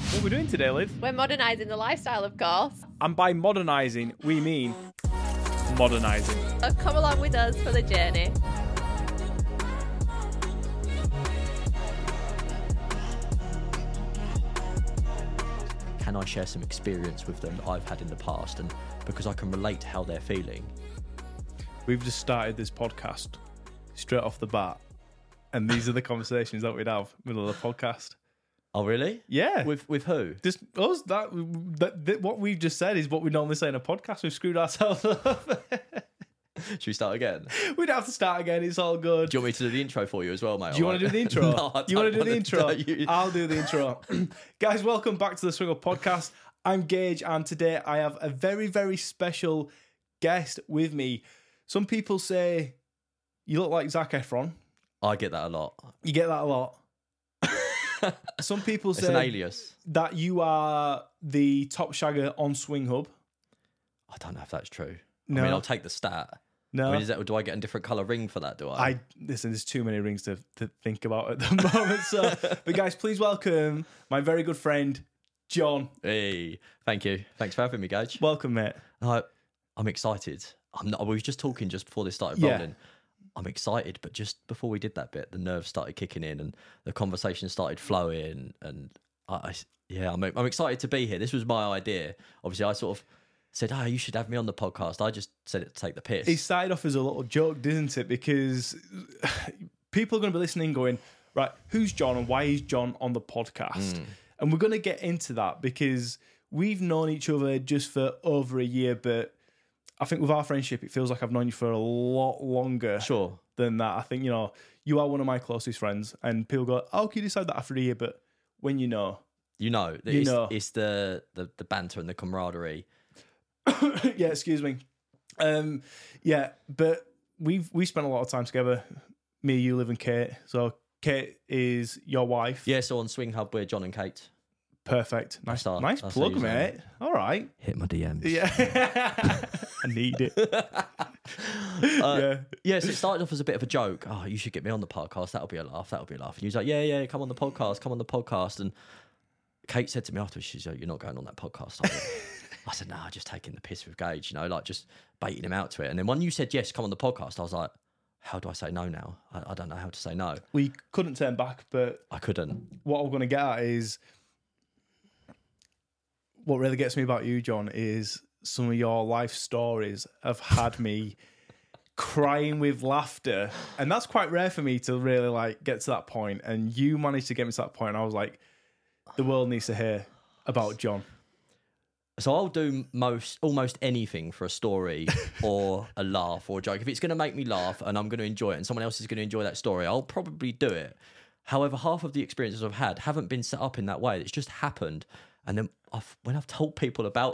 What are we doing today, Liv? We're modernising the lifestyle, of course. And by modernising, we mean modernising. So come along with us for the journey. Can I share some experience with them that I've had in the past? And because I can relate to how they're feeling. We've just started this podcast straight off the bat. And these are the conversations that we'd have middle of the podcast. Oh, really? Yeah. With who? Just us, that what we've just said is what we normally say in a podcast. We've screwed ourselves up. Should we start again? We'd have to start again. It's all good. Do you want me to do the intro for you as well, mate? Do you want to do the intro? No, I you want to do don't the intro? you- I'll do the intro. Guys, welcome back to the Swing Up Podcast. I'm Gage, and today I have a very, very special guest with me. Some people say you look like Zac Efron. I get that a lot. You get that a lot. Some people It's an say alias. that you are the top shagger on Swing Hub. I don't know if that's true. No. I mean, I'll take the stat. No. I mean, do I get a different colour ring for that, do I? Listen, there's too many rings to think about at the moment. So, but guys, please welcome my very good friend, John. Hey, thank you. Thanks for having me, Gage. Welcome, mate. I'm excited. We were just talking just before this started Yeah. rolling. I'm excited, but just before we did that bit, the nerves started kicking in and the conversation started flowing. And I'm excited to be here. This was my idea. Obviously, I sort of said, you should have me on the podcast. I just said it to take the piss. It started off as a little joke, didn't it? Because people are going to be listening going, right, who's John and why is John on the podcast? And we're going to get into that because we've known each other just for over a year, but I think with our friendship, it feels like I've known you for a lot longer Sure. than that. I think, you are one of my closest friends, and people go, how can you decide that after a year? But when you know. It's the banter and the camaraderie. Yeah, excuse me. But we spent a lot of time together. Me, you, Liv, and Kate. So Kate is your wife. Yeah, so on Swing Hub, we're John and Kate. Perfect. Nice That's plug, how you mate. All right. Hit my DMs. Yeah. I need it. Yeah, so it started off as a bit of a joke. Oh, you should get me on the podcast. That'll be a laugh. And he was like, yeah, come on the podcast. And Kate said to me afterwards, she's like, you're not going on that podcast, are you? I said, nah, just taking the piss with Gage, like just baiting him out to it. And then when you said, yes, come on the podcast, I was like, how do I say no now? I don't know how to say no. We couldn't turn back, but I couldn't. what I'm going to get at is what really gets me about you, John, is some of your life stories have had me crying with laughter. And that's quite rare for me to really get to that point. And you managed to get me to that point. I was like, the world needs to hear about John. So I'll do almost anything for a story or a laugh or a joke. If it's going to make me laugh and I'm going to enjoy it and someone else is going to enjoy that story, I'll probably do it. However, half of the experiences I've had haven't been set up in that way. It's just happened. And then when I've told people about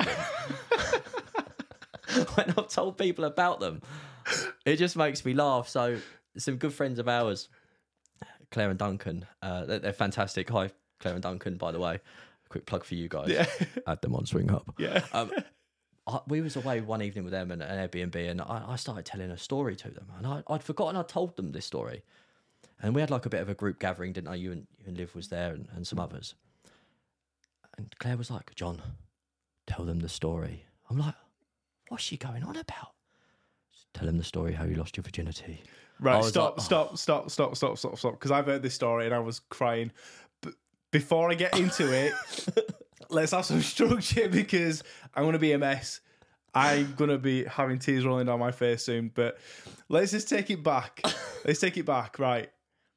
them, it just makes me laugh. So some good friends of ours, Claire and Duncan, they're fantastic. Hi, Claire and Duncan, by the way. Quick plug for you guys. Yeah. Add them on Swing Hub. Yeah. We was away one evening with them and an Airbnb, and I started telling a story to them, and I'd forgotten I'd told them this story, and we had a bit of a group gathering, didn't I? You and Liv was there, and some others, and Claire was like, John, tell them the story. I'm like, what's she going on about? Just tell them the story how you lost your virginity. Right, I was stop, because I've heard this story and I was crying. But before I get into it, let's have some structure because I'm going to be a mess. I'm going to be having tears rolling down my face soon. But let's just take it back. Right.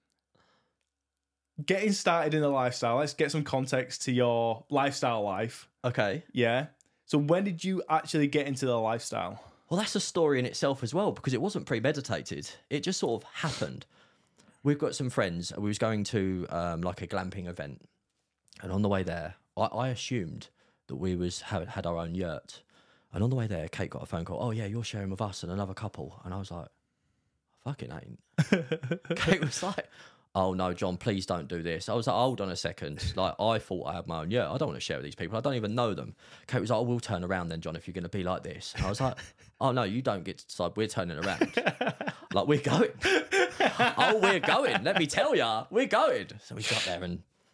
Getting started in the lifestyle. Let's get some context to your lifestyle life. Okay. Yeah. So when did you actually get into the lifestyle? Well, that's a story in itself as well, because it wasn't premeditated. It just sort of happened. We've got some friends. We was going to a glamping event. And on the way there, I assumed that we had our own yurt. And on the way there, Kate got a phone call. Oh, yeah, you're sharing with us and another couple. And I was like, I fucking ain't. Kate was like, oh, no, John, please don't do this. I was like, hold on a second. I thought I had my own yurt. I don't want to share with these people. I don't even know them. Kate was like, oh, we'll turn around then, John, if you're going to be like this. And I was like, oh, no, you don't get to decide. We're turning around. We're going. Oh, we're going. Let me tell ya, we're going. So we got there and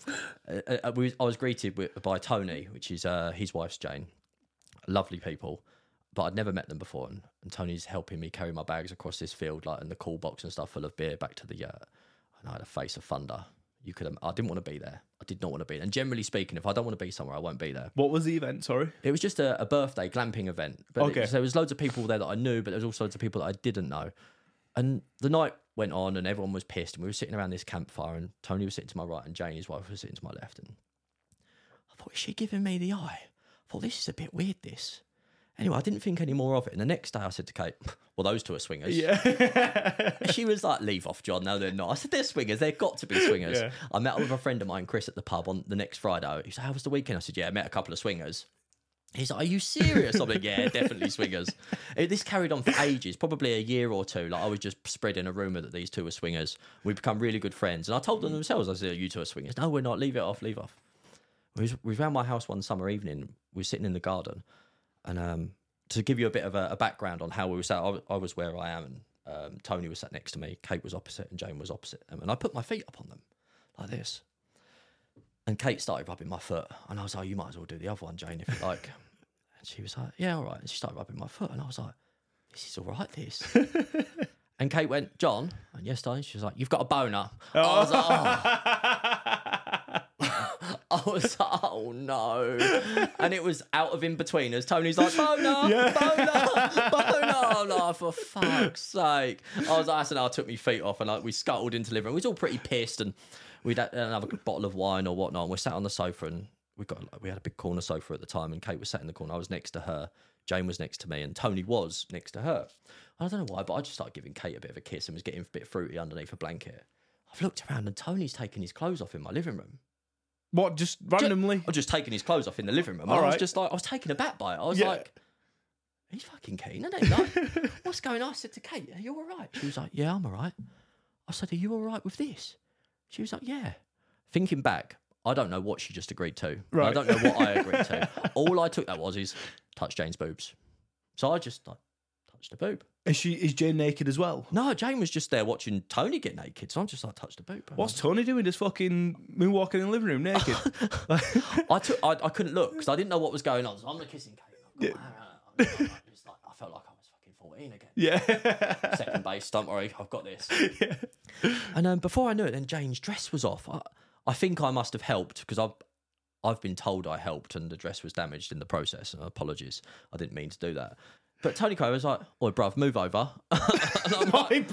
I was greeted by Tony, which is his wife's Jane. Lovely people, but I'd never met them before. And Tony's helping me carry my bags across this field, like in the cool box and stuff full of beer back to the yurt. And I had a face of thunder. I didn't want to be there. I did not want to be there. And generally speaking, if I don't want to be somewhere, I won't be there. What was the event? Sorry. It was just a birthday glamping event. But Okay. there was loads of people there that I knew, but there was also loads of people that I didn't know. And the night went on and everyone was pissed. And we were sitting around this campfire and Tony was sitting to my right and Jane, his wife, was sitting to my left. And I thought, is she giving me the eye? I thought, this is a bit weird, this. Anyway, I didn't think any more of it. And the next day I said to Kate, well, those two are swingers. Yeah. And she was like, leave off, John. No, they're not. I said, they're swingers. They've got to be swingers. Yeah. I met up with a friend of mine, Chris, at the pub on the next Friday. He said, how was the weekend? I said, yeah, I met a couple of swingers. He's like, are you serious? I'm like, yeah, definitely swingers. This carried on for ages, probably a year or two. Like I was just spreading a rumour that these two were swingers. We've become really good friends. And I told them themselves, I said, you two are swingers. No, we're not. Leave it off, leave off. We was around my house one summer evening. We were sitting in the garden. And to give you a bit of a background on how we were sat, I was where I am. And Tony was sat next to me. Kate was opposite and Jane was opposite them. And I put my feet up on them like this. And Kate started rubbing my foot. And I was like, you might as well do the other one, Jane, if you like. And she was like, yeah, all right. And she started rubbing my foot. And I was like, this is all right, this. And Kate went, John. And yes, darling. She was like, you've got a boner. I was like, oh. I was like, oh, no. And it was out of in between as Tony's like, boner, boner. I'm like, for fuck's sake. I was like, I said, I took my feet off and like we scuttled into the living room. We was all pretty pissed and we'd had another bottle of wine or whatnot. And we sat on the sofa and we had a big corner sofa at the time and Kate was sat in the corner. I was next to her. Jane was next to me and Tony was next to her. I don't know why, but I just started giving Kate a bit of a kiss and was getting a bit fruity underneath a blanket. I've looked around and Tony's taking his clothes off in my living room. What, just randomly? I was just taking his clothes off in the living room. All I was right. just like, I was taken aback by it. I was Yeah. like, he's fucking keen, isn't he? Like, what's going on? I said to Kate, are you all right? She was like, yeah, I'm all right. I said, are you all right with this? She was like, yeah. Thinking back, I don't know what she just agreed to. Right. I don't know what I agreed to. All I took that is touch Jane's boobs. So I just like touched the boob. Is Jane naked as well? No, Jane was just there watching Tony get naked. So I'm just like, touch the boob. What's Tony doing? Just fucking moonwalking in the living room naked? I couldn't look because I didn't know what was going on. So I'm kissing Kate. I felt like I was fucking 14 again. Yeah. Second base, don't worry, I've got this. Yeah. And before I knew it, then Jane's dress was off. I think I must have helped because I've been told I helped and the dress was damaged in the process. And apologies, I didn't mean to do that. But Tony Crow was like, oi, bruv, move over. And I'm like,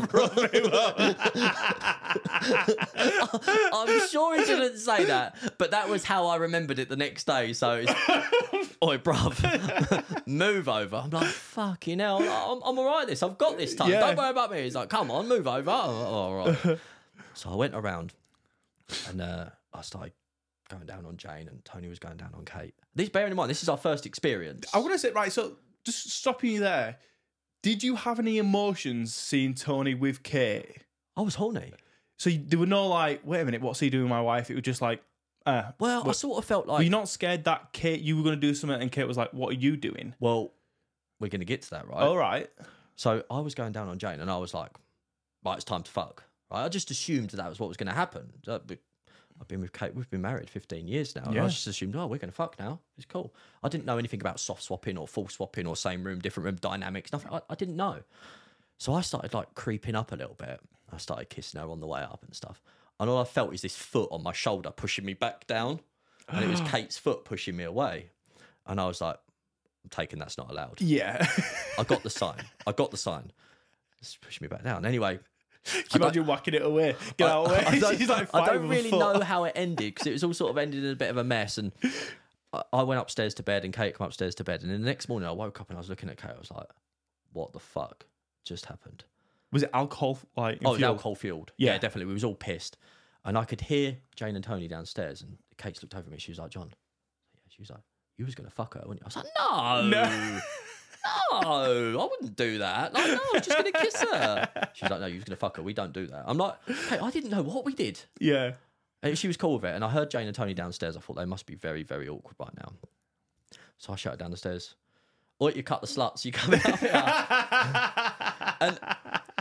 I'm sure he didn't say that, but that was how I remembered it the next day. So it's, oi, bruv, move over. I'm like, fucking hell, I'm all right this. I've got this time. Yeah. Don't worry about me. He's like, come on, move over. Oh, all right. So I went around and I started going down on Jane and Tony was going down on Kate. Bearing in mind, this is our first experience. I want to say, right, so just stopping you there, did you have any emotions seeing Tony with Kate? I was horny. So there were no like, wait a minute, what's he doing with my wife? It was just like, well, I sort of felt like... Were you not scared that Kate, you were going to do something and Kate was like, what are you doing? Well, we're going to get to that, right? All right. So I was going down on Jane and I was like, right, it's time to fuck. Right? I just assumed that was what was going to happen. I've been with Kate, we've been married 15 years now. And Yeah. I just assumed, oh, we're going to fuck now. It's cool. I didn't know anything about soft swapping or full swapping or same room, different room dynamics, nothing. I didn't know. So I started like creeping up a little bit. I started kissing her on the way up and stuff. And all I felt is this foot on my shoulder pushing me back down. And it was Kate's foot pushing me away. And I was like, I'm taking that's not allowed. Yeah. I got the sign. It's pushing me back down. Anyway. Can you imagine whacking it away? Get out of the way. She's like I five don't of really a foot. know how it ended because it was all sort of ended in a bit of a mess. And I went upstairs to bed and Kate came upstairs to bed. And then the next morning I woke up and I was looking at Kate. I was like, what the fuck just happened? Was it alcohol? Like, Oh, it was alcohol fueled. Yeah. Yeah, definitely. We was all pissed. And I could hear Jane and Tony downstairs. And Kate looked over at me. She was like, John. Yeah, she was like, you was going to fuck her, weren't you? I was like, no. No, I wouldn't do that. Like, no, I was just going to kiss her. She was like, no, you was going to fuck her. We don't do that. I'm like, okay, I didn't know what we did. Yeah. And she was cool with it. And I heard Jane and Tony downstairs. I thought they must be very, very awkward right now. So I shouted down the stairs, oi, you cut the sluts, you coming up here. And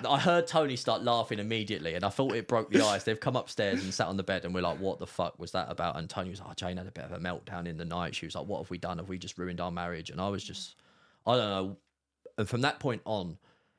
I heard Tony start laughing immediately, and I thought it broke the ice. They've come upstairs and sat on the bed, and we're like, "What the fuck was that about?" And Tony was like, "Oh, Jane had a bit of a meltdown in the night." She was like, "What have we done? Have we just ruined our marriage?" And I was just, I don't know. And from that point on,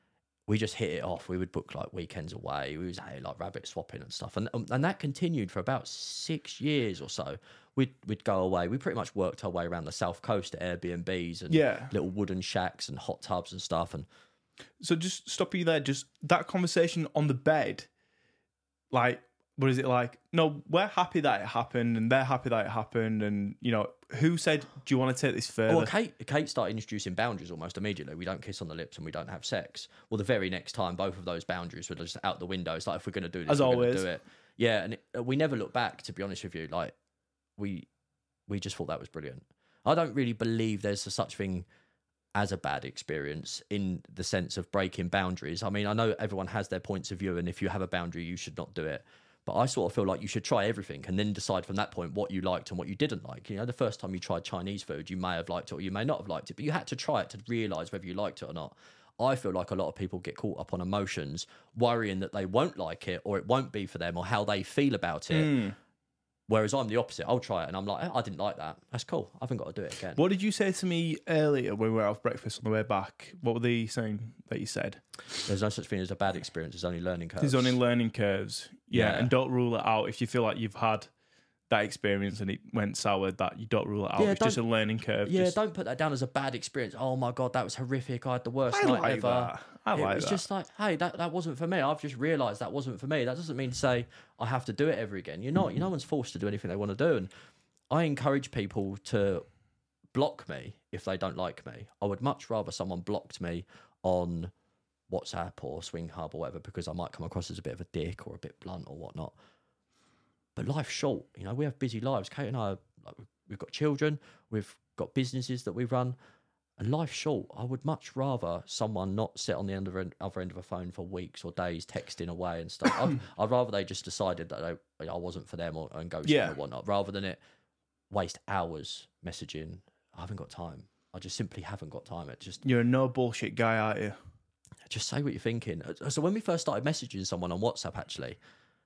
we just hit it off. We would book like weekends away. We was like rabbit swapping and stuff, and that continued for about 6 years or so. We'd go away. We pretty much worked our way around the south coast to Airbnbs and little wooden shacks and hot tubs and stuff. And so, just stop you there. Just that conversation on the bed, like, what is it like? No, we're happy that it happened, and they're happy that it happened, and you know, who said, "Do you want to take this further?" well, Kate started introducing boundaries almost immediately. We don't kiss on the lips and we don't have sex. Well, the very next time, both of those boundaries were just out the window. It's like, if we're going to do this, As we're always. going to do it. Yeah, and we never looked back. To be honest with you, like we just thought that was brilliant. I don't really believe there's a such thing as a bad experience in the sense of breaking boundaries. I mean, I know everyone has their points of view, and if you have a boundary, you should not do it. But I sort of feel like you should try everything and then decide from that point what you liked and what you didn't like. You know, the first time you tried Chinese food, you may have liked it or you may not have liked it, but you had to try it to realise whether you liked it or not. I feel like a lot of people get caught up on emotions, worrying that they won't like it or it won't be for them or how they feel about it. Whereas I'm the opposite. I'll try it and I'm like, I didn't like that. That's cool. I haven't got to do it again. What did you say to me earlier when we were out for breakfast on the way back? What were they saying that you said? There's no such thing as a bad experience. There's only learning curves. There's only learning curves. Yeah, Yeah. and don't rule it out if you feel like you've had that experience and it went sour, that you don't rule it out. Yeah, It's just a learning curve. Yeah, Just, don't put that down as a bad experience. Oh my God, that was horrific. I had the worst I night like ever. that. I like It's that. just like, hey, that wasn't for me. I've just realised that wasn't for me. That doesn't mean to say I have to do it ever again. You're not. No one's forced to do anything they want to do. And I encourage people to block me if they don't like me. I would much rather someone blocked me on WhatsApp or Swing Hub or whatever, because I might come across as a bit of a dick or a bit blunt or whatnot. But life's short. You know, we have busy lives. Kate and I, we've got children, we've got businesses that we run, and life's short. I would much rather someone not sit on the other end of a phone for weeks or days texting away and stuff. I'd rather they just decided that I wasn't for them and ghosting or whatnot, rather than it waste hours messaging. I haven't got time. I just simply haven't got time. It just You're a no bullshit guy, aren't you? just say what you're thinking. So when we first started messaging someone on WhatsApp, actually,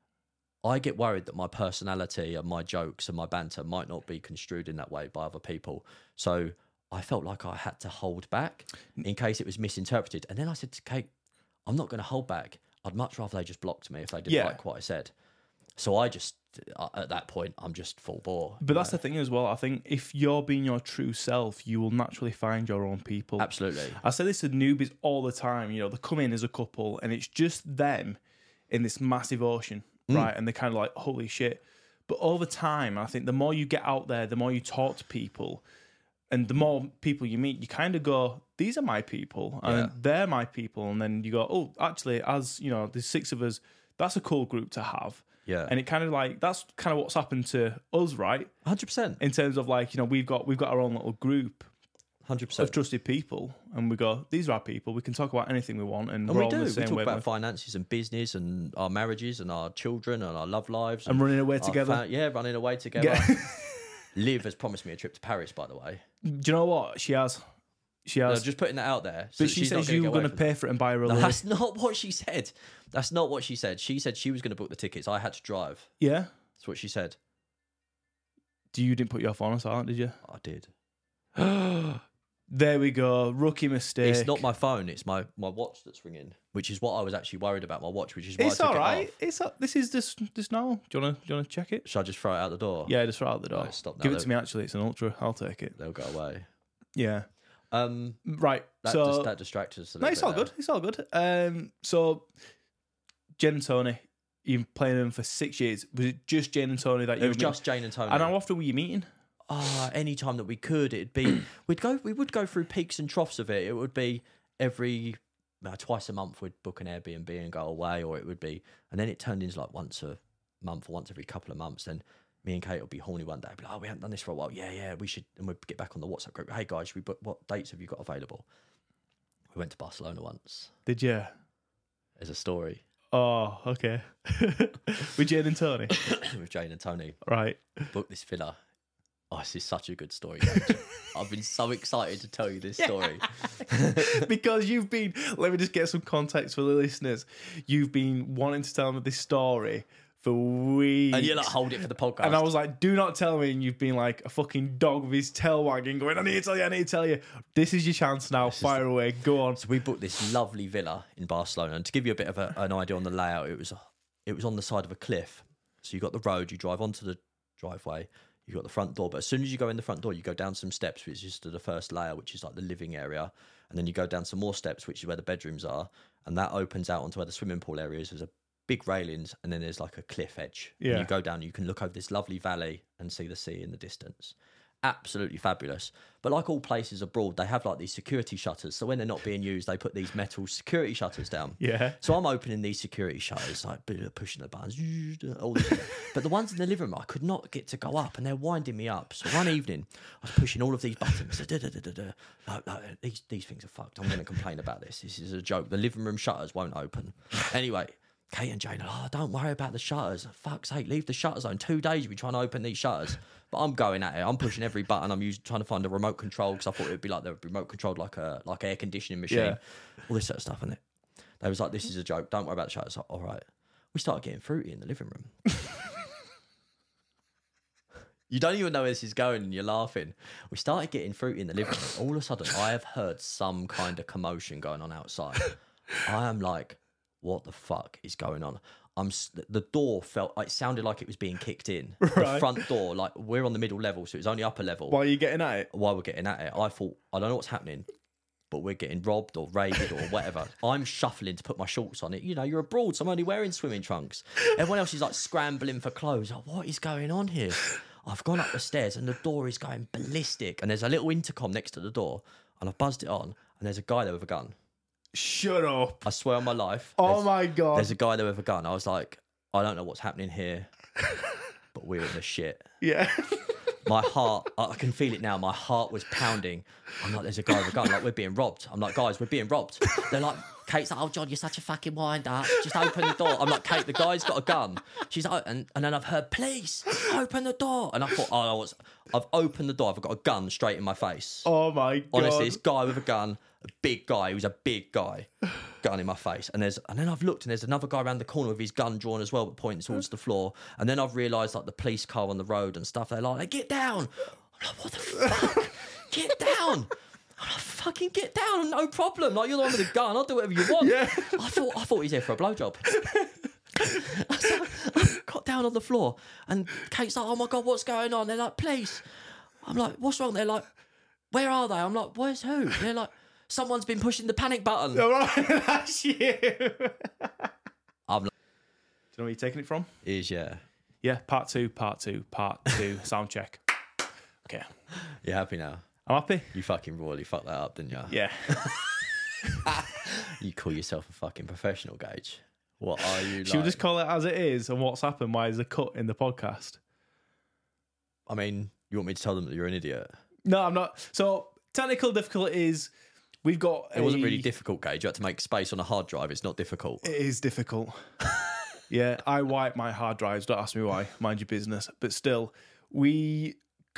I get worried that my personality and my jokes and my banter might not be construed in that way by other people. So I felt like I had to hold back in case it was misinterpreted. And then I said to Kate, I'm not going to hold back. I'd much rather they just blocked me if they didn't like what I said. So I just, at that point, I'm just full bore. But that's the thing as well. I think if you're being your true self, you will naturally find your own people. Absolutely. I say this to newbies all the time. You know, they come in as a couple and it's just them in this massive ocean, right? And they're kind of like, holy shit. But over time, I think the more you get out there, the more you talk to people, and the more people you meet, you kind of go, these are my people, and they're my people. And then you go, oh, actually, as you know, there's 6 of us. That's a cool group to have. Yeah. And it kind of like, that's kind of what's happened to us, right? 100%. In terms of like, you know, we've got our own little group 100%. of trusted people, and we go, these are our people. We can talk about anything we want, and we're we all do. on the We same talk wavelength. about finances and business and our marriages and our children and our love lives. And running away our together. running away together. Yeah. Liv has promised me a trip to Paris, by the way. Do you know what? She has. No, just putting that out there. So But she she's not says you were going going to pay for it and buy her a No, lily. that's not what she said. That's not what she said. She said she was going to book the tickets. I had to drive. Yeah? That's what she said. You didn't put your phone on silent, did you? I did. There we go. Rookie mistake. It's not my phone. It's my watch that's ringing, which is what I was actually worried about, my watch, which is why It's I took all it right. off. It's this is just normal. Do you wanna check it? Should I just throw it out the door? Yeah, just right out the door. Right, stop now, Give it though. to me. Actually, it's an ultra. I'll take it. They'll go away. Yeah. That, Right. So that distracted us a no, little it's bit all there. good. It's all good. So Jen and Tony, you've been playing them for 6 years. Was it just Jen and Tony that you? It was were meeting? just Jane and Tony. And how often were you meeting? Any time that we could, it'd be we would go through peaks and troughs of it. It would be every twice a month we'd book an Airbnb and go away, or it would be, and then it turned into like once a month or once every couple of months. Then me and Kate would be horny one day, be like, oh, we haven't done this for a while. Yeah, we should, and we'd get back on the WhatsApp group. Hey guys, should we book? What dates have you got available? We went to Barcelona once. Did you? There's a story Oh, okay. With Jen and Tony, with Jane and Tony. right? Booked this villa Oh, this is such a good story, Gage. I've been so excited to tell you this story. Because you've been, let me just get some context for the listeners. You've been wanting to tell me this story for weeks. And you're like, hold it for the podcast. And I was like, do not tell me. And you've been like a fucking dog with his tail wagging, going, I need to tell you. This is your chance now. Fire away. Go on. So we booked this lovely villa in Barcelona. And to give you a bit of an idea on the layout, it was on the side of a cliff. So you got the road, you drive onto the driveway, you got the front door. But as soon as you go in the front door, you go down some steps, which is to the first layer, which is like the living area. And then you go down some more steps, which is where the bedrooms are. And that opens out onto where the swimming pool area is. There's a big railings, and then there's like a cliff edge. Yeah. And you go down, you can look over this lovely valley and see the sea in the distance. Absolutely fabulous. But like all places abroad, they have like these security shutters. So when they're not being used, they put these metal security shutters down. Yeah. So I'm opening these security shutters, like pushing the buttons, all this. But the ones in the living room, I could not get to go up, and they're winding me up. So one evening, I was pushing all of these buttons. No, these things are fucked. I'm going to complain about this. This is a joke. The living room shutters won't open. Anyway, Kate and Jane are, don't worry about the shutters. Fuck's sake, leave the shutters on. 2 days you'll be trying to open these shutters. But I'm going at it. I'm pushing every button. I'm trying to find a remote control because I thought it would be like the remote controlled like air conditioning machine. Yeah. All this sort of stuff. And they was like, this is a joke. Don't worry about the shutters. Like, all right. We started getting fruity in the living room. You don't even know where this is going and you're laughing. We started getting fruity in the living room. All of a sudden, I have heard some kind of commotion going on outside. I am like, what the fuck is going on? The door it sounded like it was being kicked in. Right. The front door, like we're on the middle level, so it's only upper level. While you're getting at it? While we're getting at it, I thought, I don't know what's happening, but we're getting robbed or raided or whatever. I'm shuffling to put my shorts on it. You know, you're abroad, so I'm only wearing swimming trunks. Everyone else is like scrambling for clothes. Like, what is going on here? I've gone up the stairs and the door is going ballistic. And there's a little intercom next to the door. And I've buzzed it on. And there's a guy there with a gun. Shut up. I swear on my life. Oh my God. There's a guy there with a gun. I was like, I don't know what's happening here, but we're in the shit. Yeah. My heart, I can feel it now. My heart was pounding. I'm like, there's a guy with a gun. Like, we're being robbed. I'm like, guys, we're being robbed. They're like, Kate's like, oh, John, you're such a fucking wind-up. Just open the door. I'm like, Kate, the guy's got a gun. She's like, and then I've heard, please, open the door. And I thought, I've opened the door. I've got a gun straight in my face. Oh, my God. Honestly, this guy with a gun, a big guy. He was a big guy. Gun in my face. And then I've looked and there's another guy around the corner with his gun drawn as well, but pointing towards the floor. And then I've realised, like, the police car on the road and stuff, they're like, get down. I'm like, what the fuck? Get down. I'm like, fucking get down, no problem. Like, you're the one with the gun, I'll do whatever you want. Yeah. I thought he's here for a blowjob. So I got down on the floor and Kate's like, oh my God, what's going on? They're like, please. I'm like, what's wrong? They're like, where are they? I'm like, where's who? They're like, someone's been pushing the panic button. All right, that's you. I'm like, Do you know where you're taking it from? is, yeah. Yeah, part two, sound check. Okay. You happy now? I'm happy. You fucking royally fucked that up, didn't you? Yeah. You call yourself a fucking professional, Gage. What are you like? Should we just call it as it is and what's happened? Why is a cut in the podcast? I mean, you want me to tell them that you're an idiot? No, I'm not. So, technical difficulties. We've got. It wasn't really difficult, Gage. You had to make space on a hard drive. It's not difficult. It is difficult. Yeah, I wipe my hard drives. Don't ask me why. Mind your business. But still, we.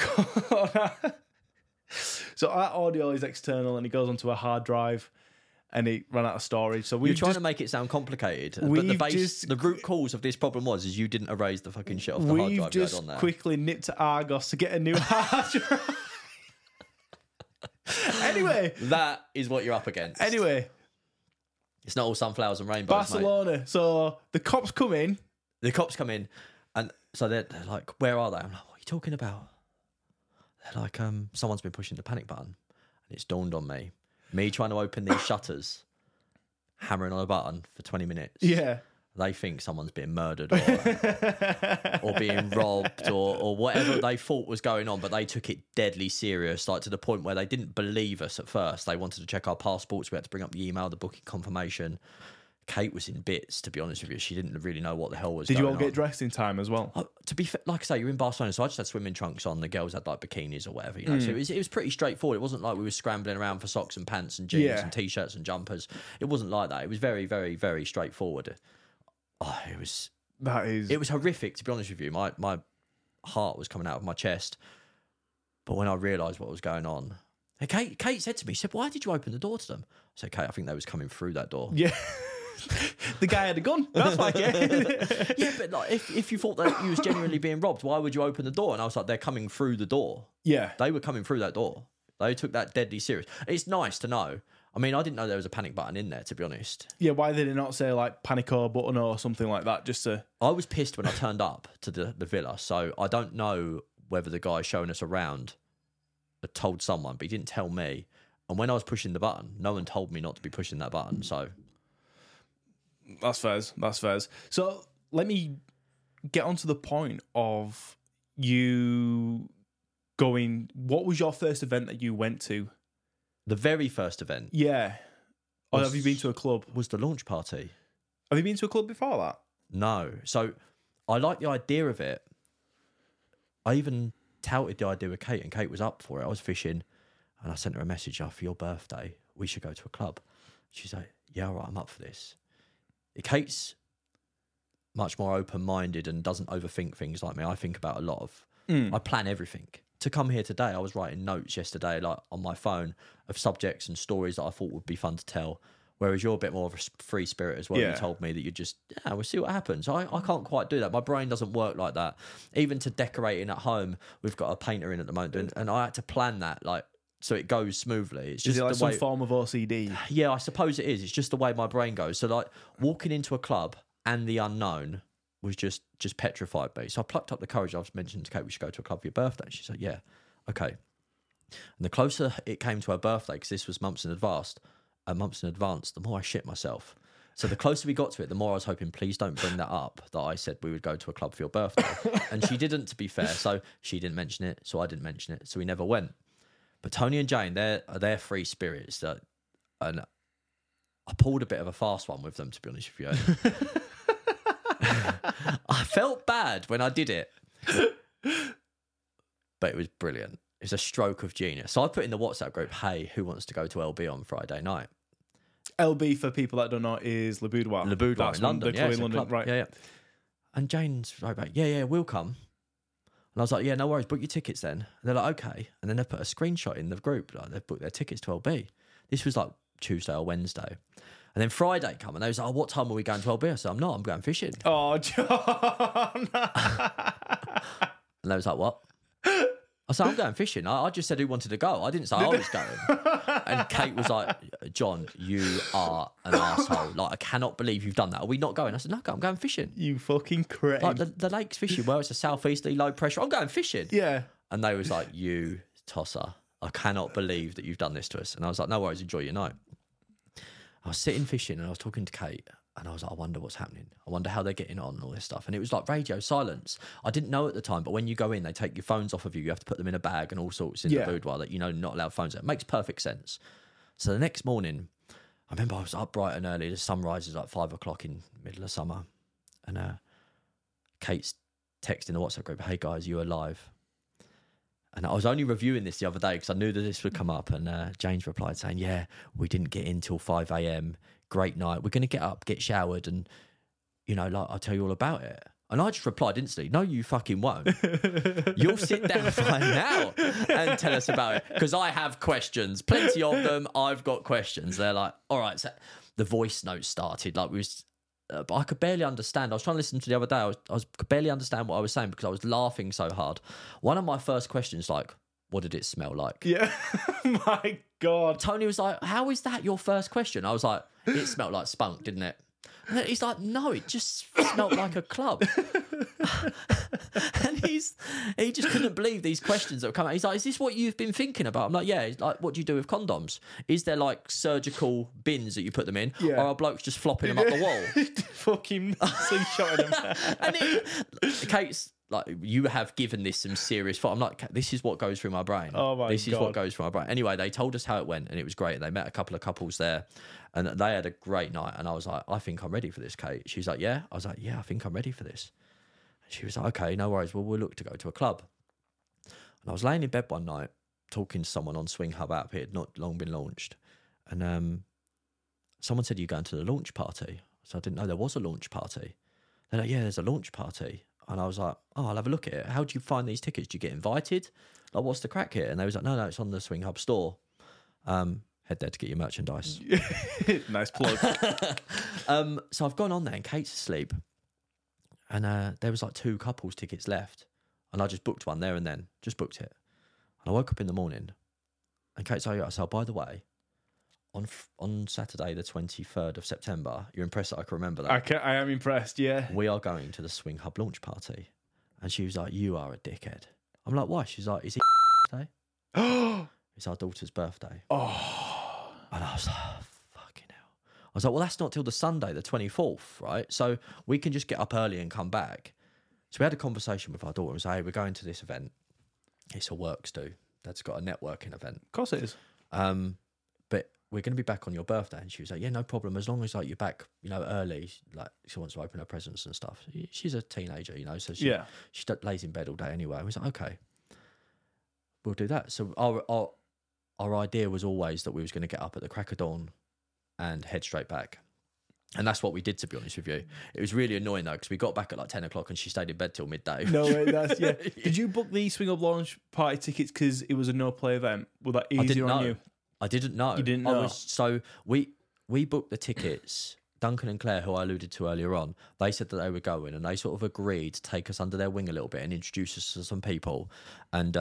So our audio is external and it goes onto a hard drive and it ran out of storage. So You're trying to make it sound complicated. But the root cause of this problem is you didn't erase the fucking shit off the hard drive you had just on there. quickly nipped to Argos to get a new hard drive. Anyway. That is what you're up against. Anyway. It's not all sunflowers and rainbows, Barcelona. mate. So the cops come in. The cops come in and so they're like, where are they? I'm like, what are you talking about? They're like, someone's been pushing the panic button. And it's dawned on me. Me trying to open these shutters, hammering on a button for 20 minutes. Yeah. They think someone's being murdered or being robbed or whatever they thought was going on, but they took it deadly serious, like to the point where they didn't believe us at first. They wanted to check our passports. We had to bring up the email, the booking confirmation. Kate was in bits, to be honest with you. She didn't really know what the hell was going on. Did you all get dressed in time as well? To be fair, like I say, you're in Barcelona, so I just had swimming trunks on. The girls had like bikinis or whatever, you know. So it was pretty straightforward. It wasn't like we were scrambling around for socks and pants and jeans and t-shirts and jumpers. It wasn't like that. It was very, very, very straightforward. Oh, it was horrific, to be honest with you. My heart was coming out of my chest. But when I realised what was going on, and Kate said to me, she said, "Why did you open the door to them?" I said, "Kate, I think they was coming through that door." Yeah. The guy had a gun. That's why. Yeah, but like, if you thought that you was genuinely being robbed, why would you open the door? And I was like, they're coming through the door. Yeah. They were coming through that door. They took that deadly serious. It's nice to know. I mean, I didn't know there was a panic button in there, to be honest. Yeah, why did it not say like panic or button or something like that? Just to... I was pissed when I turned up to the villa, so I don't know whether the guy showing us around had told someone, but he didn't tell me. And when I was pushing the button, no one told me not to be pushing that button, so... That's fairs. That's fairs. So let me get on to the point of you going... What was your first event that you went to? The very first event Yeah. Or have you been to a club? was the launch party. Have you been to a club before that? No. So I like the idea of it. I even touted the idea with Kate, and Kate was up for it. I was fishing, and I sent her a message, for your birthday, we should go to a club. She's like, yeah, all right, I'm up for this. Kate's much more open-minded and doesn't overthink things like me. I think about a lot of... I plan everything. To come here today, I was writing notes yesterday, like on my phone, of subjects and stories that I thought would be fun to tell. Whereas you're a bit more of a free spirit as well. Yeah. You told me that you just, we'll see what happens. I can't quite do that. My brain doesn't work like that. Even to decorating at home, we've got a painter in at the moment, and I had to plan that, like, so it goes smoothly. It's just Is it like the some way, form of OCD? yeah, I suppose it is. It's just the way my brain goes. So like walking into a club and the unknown was just petrified me. So I plucked up the courage. I was mentioning to Kate, we should go to a club for your birthday. And she's like, yeah, okay. And the closer it came to her birthday, because this was months in advance, the more I shit myself. So the closer we got to it, the more I was hoping, please don't bring that up, that I said we would go to a club for your birthday. And she didn't, to be fair. So she didn't mention it, so I didn't mention it. So we never went. But Tony and Jane, they're free spirits. And I pulled a bit of a fast one with them, to be honest with you. I felt bad when I did it. But it was brilliant. It was a stroke of genius. So I put in the WhatsApp group, hey, who wants to go to LB on Friday night? LB, for people that don't know, is Le Boudoir. Le Boudoir That's in London. The Yeah, club it's in a London, club. right? Yeah. And Jane's right back, yeah, we'll come. And I was like, yeah, no worries, book your tickets then. And they're like, okay. And then they put a screenshot in the group, like they've booked their tickets to LB. This was like Tuesday or Wednesday. And then Friday come, and they was like, what time are we going to LB? I said, I'm not, I'm going fishing. Oh, John. And they was like, what? I said, I'm going fishing. I just said who wanted to go. I didn't say I was going. And Kate was like, John, you are an arsehole. Like, I cannot believe you've done that. Are we not going? I said, no, I'm going fishing. You fucking crazy. Like, the lake's fishing well. It's a southeasterly low pressure. I'm going fishing. Yeah. And they was like, you tosser. I cannot believe that you've done this to us. And I was like, no worries, enjoy your night. I was sitting fishing and I was talking to Kate. And I was like, I wonder what's happening. I wonder how they're getting on and all this stuff. And it was like radio silence. I didn't know at the time, but when you go in, they take your phones off of you. You have to put them in a bag and all sorts in the boudoir that, not allowed phones. It makes perfect sense. So the next morning, I remember I was up bright and early. The sun rises like 5 o'clock in the middle of summer. And Kate's texting the WhatsApp group, hey guys, you alive? And I was only reviewing this the other day because I knew that this would come up. And James replied saying, yeah, we didn't get in till 5 a.m. Great night. We're going to get up, get showered, and, like, I'll tell you all about it. And I just replied instantly, no, you fucking won't. You'll sit down right now and tell us about it. Because I have questions. Plenty of them. I've got questions. They're like, all right. So the voice note started. Like, but I could barely understand. I was trying to listen to the other day. I could barely understand what I was saying because I was laughing so hard. One of my first questions, like, what did it smell like? Yeah. My God. Tony was like, how is that your first question? I was like, it smelled like spunk, didn't it? And he's like, no, it just smelled like a club. And he just couldn't believe these questions that were coming out. He's like, is this what you've been thinking about? I'm like, yeah. He's like, what do you do with condoms? Is there like surgical bins that you put them in? Yeah. Or are blokes just flopping them up the wall? Fucking shotting them. And Kate's like, you have given this some serious thought. I'm like, this is what goes through my brain. Oh my God. This is what goes through my brain. Anyway, they told us how it went and it was great. They met a couple of couples there and they had a great night. And I was like, I think I'm ready for this, Kate. She's like, yeah. I was like, yeah, I think I'm ready for this. And she was like, okay, no worries. Well, we'll look to go to a club. And I was laying in bed one night talking to someone on Swing Hub app. It had not long been launched. And someone said, you're going to the launch party. So I didn't know there was a launch party. They're like, yeah, there's a launch party. And I was like, oh, I'll have a look at it. How do you find these tickets? Do you get invited? Like, what's the crack here? And they was like, no, it's on the Swing Hub store. Head there to get your merchandise. Nice plug. So I've gone on there and Kate's asleep. And there was like 2 couples tickets left. And I just booked one there and then. Just booked it. And I woke up in the morning and Kate's like, I said, by the way, on Saturday, the 23rd of September, you're impressed that I can remember that? I am impressed, yeah. We are going to the Swing Hub launch party. And she was like, you are a dickhead. I'm like, why? She's like, is it birthday? It's our daughter's birthday. Oh. And I was like, oh, fucking hell. I was like, well, that's not till the Sunday, the 24th, right? So we can just get up early and come back. So we had a conversation with our daughter and said, hey, we're going to this event. It's a works do. Dad's got a networking event. Of course it is. But we're going to be back on your birthday. And she was like, yeah, no problem. As long as like you're back, early, like she wants to open her presents and stuff. She's a teenager, so she lays in bed all day anyway. I was like, okay, we'll do that. So our idea was always that we was going to get up at the crack of dawn and head straight back. And that's what we did, to be honest with you. It was really annoying, though, because we got back at like 10 o'clock and she stayed in bed till midday. No way, yeah. Did you book the Swing Up launch party tickets because it was a no-play event? Was that easier on you? I didn't know. You didn't know? So we booked the tickets. Duncan and Claire, who I alluded to earlier on, they said that they were going and they sort of agreed to take us under their wing a little bit and introduce us to some people. And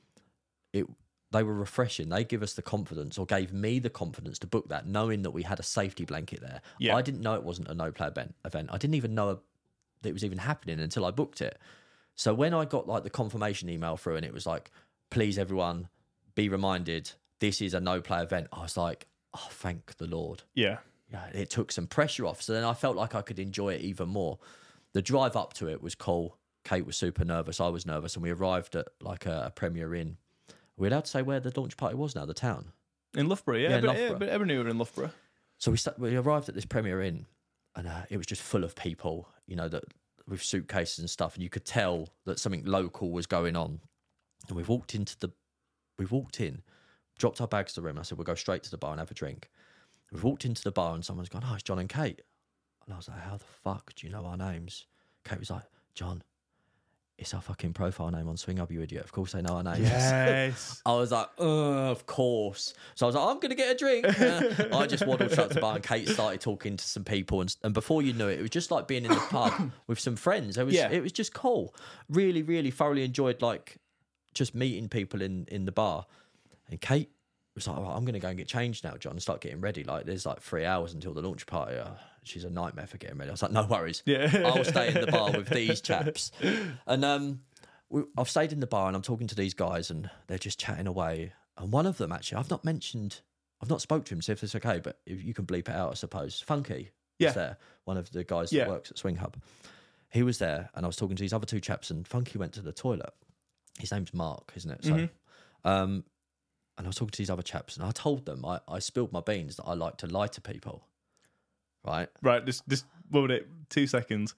they were refreshing. They give us the confidence, or gave me the confidence to book that, knowing that we had a safety blanket there. Yeah. I didn't know it wasn't a no-play event. I didn't even know that it was even happening until I booked it. So when I got like the confirmation email through and it was like, please everyone, be reminded, this is a no-play event. I was like, oh, thank the Lord. Yeah. Yeah, it took some pressure off. So then I felt like I could enjoy it even more. The drive up to it was cool. Kate was super nervous. I was nervous. And we arrived at like a Premier Inn. Are we allowed to say where the launch party was now, the town? In Loughborough, yeah. In Loughborough. But everyone knew we were in Loughborough. So we arrived at this Premier Inn and it was just full of people, that with suitcases and stuff. And you could tell that something local was going on. And we walked in, dropped our bags to the room. And I said, we'll go straight to the bar and have a drink. We walked into the bar and someone's gone, oh, it's John and Kate. And I was like, how the fuck do you know our names? Kate was like, John, it's our fucking profile name on Swing Hub, you idiot. Of course they know our names. Yes. I was like, of course. So I was like, I'm going to get a drink. I just waddled straight to the bar and Kate started talking to some people. And before you knew it, it was just like being in the pub with some friends. It was just cool. Really, really thoroughly enjoyed like just meeting people in the bar. And Kate was like, all right, I'm going to go and get changed now, John, and start getting ready. Like, there's like 3 hours until the launch party. She's a nightmare for getting ready. I was like, no worries. Yeah. I'll stay in the bar with these chaps. And I've stayed in the bar and I'm talking to these guys and they're just chatting away. And one of them, actually, I've not spoke to him, see if it's okay, but if you can bleep it out, I suppose. Funky was there, one of the guys that works at Swing Hub. He was there and I was talking to these other 2 chaps and Funky went to the toilet. His name's Mark, isn't it? So, and I was talking to these other chaps and I told them, I spilled my beans that I like to lie to people. Right. Just 2 seconds.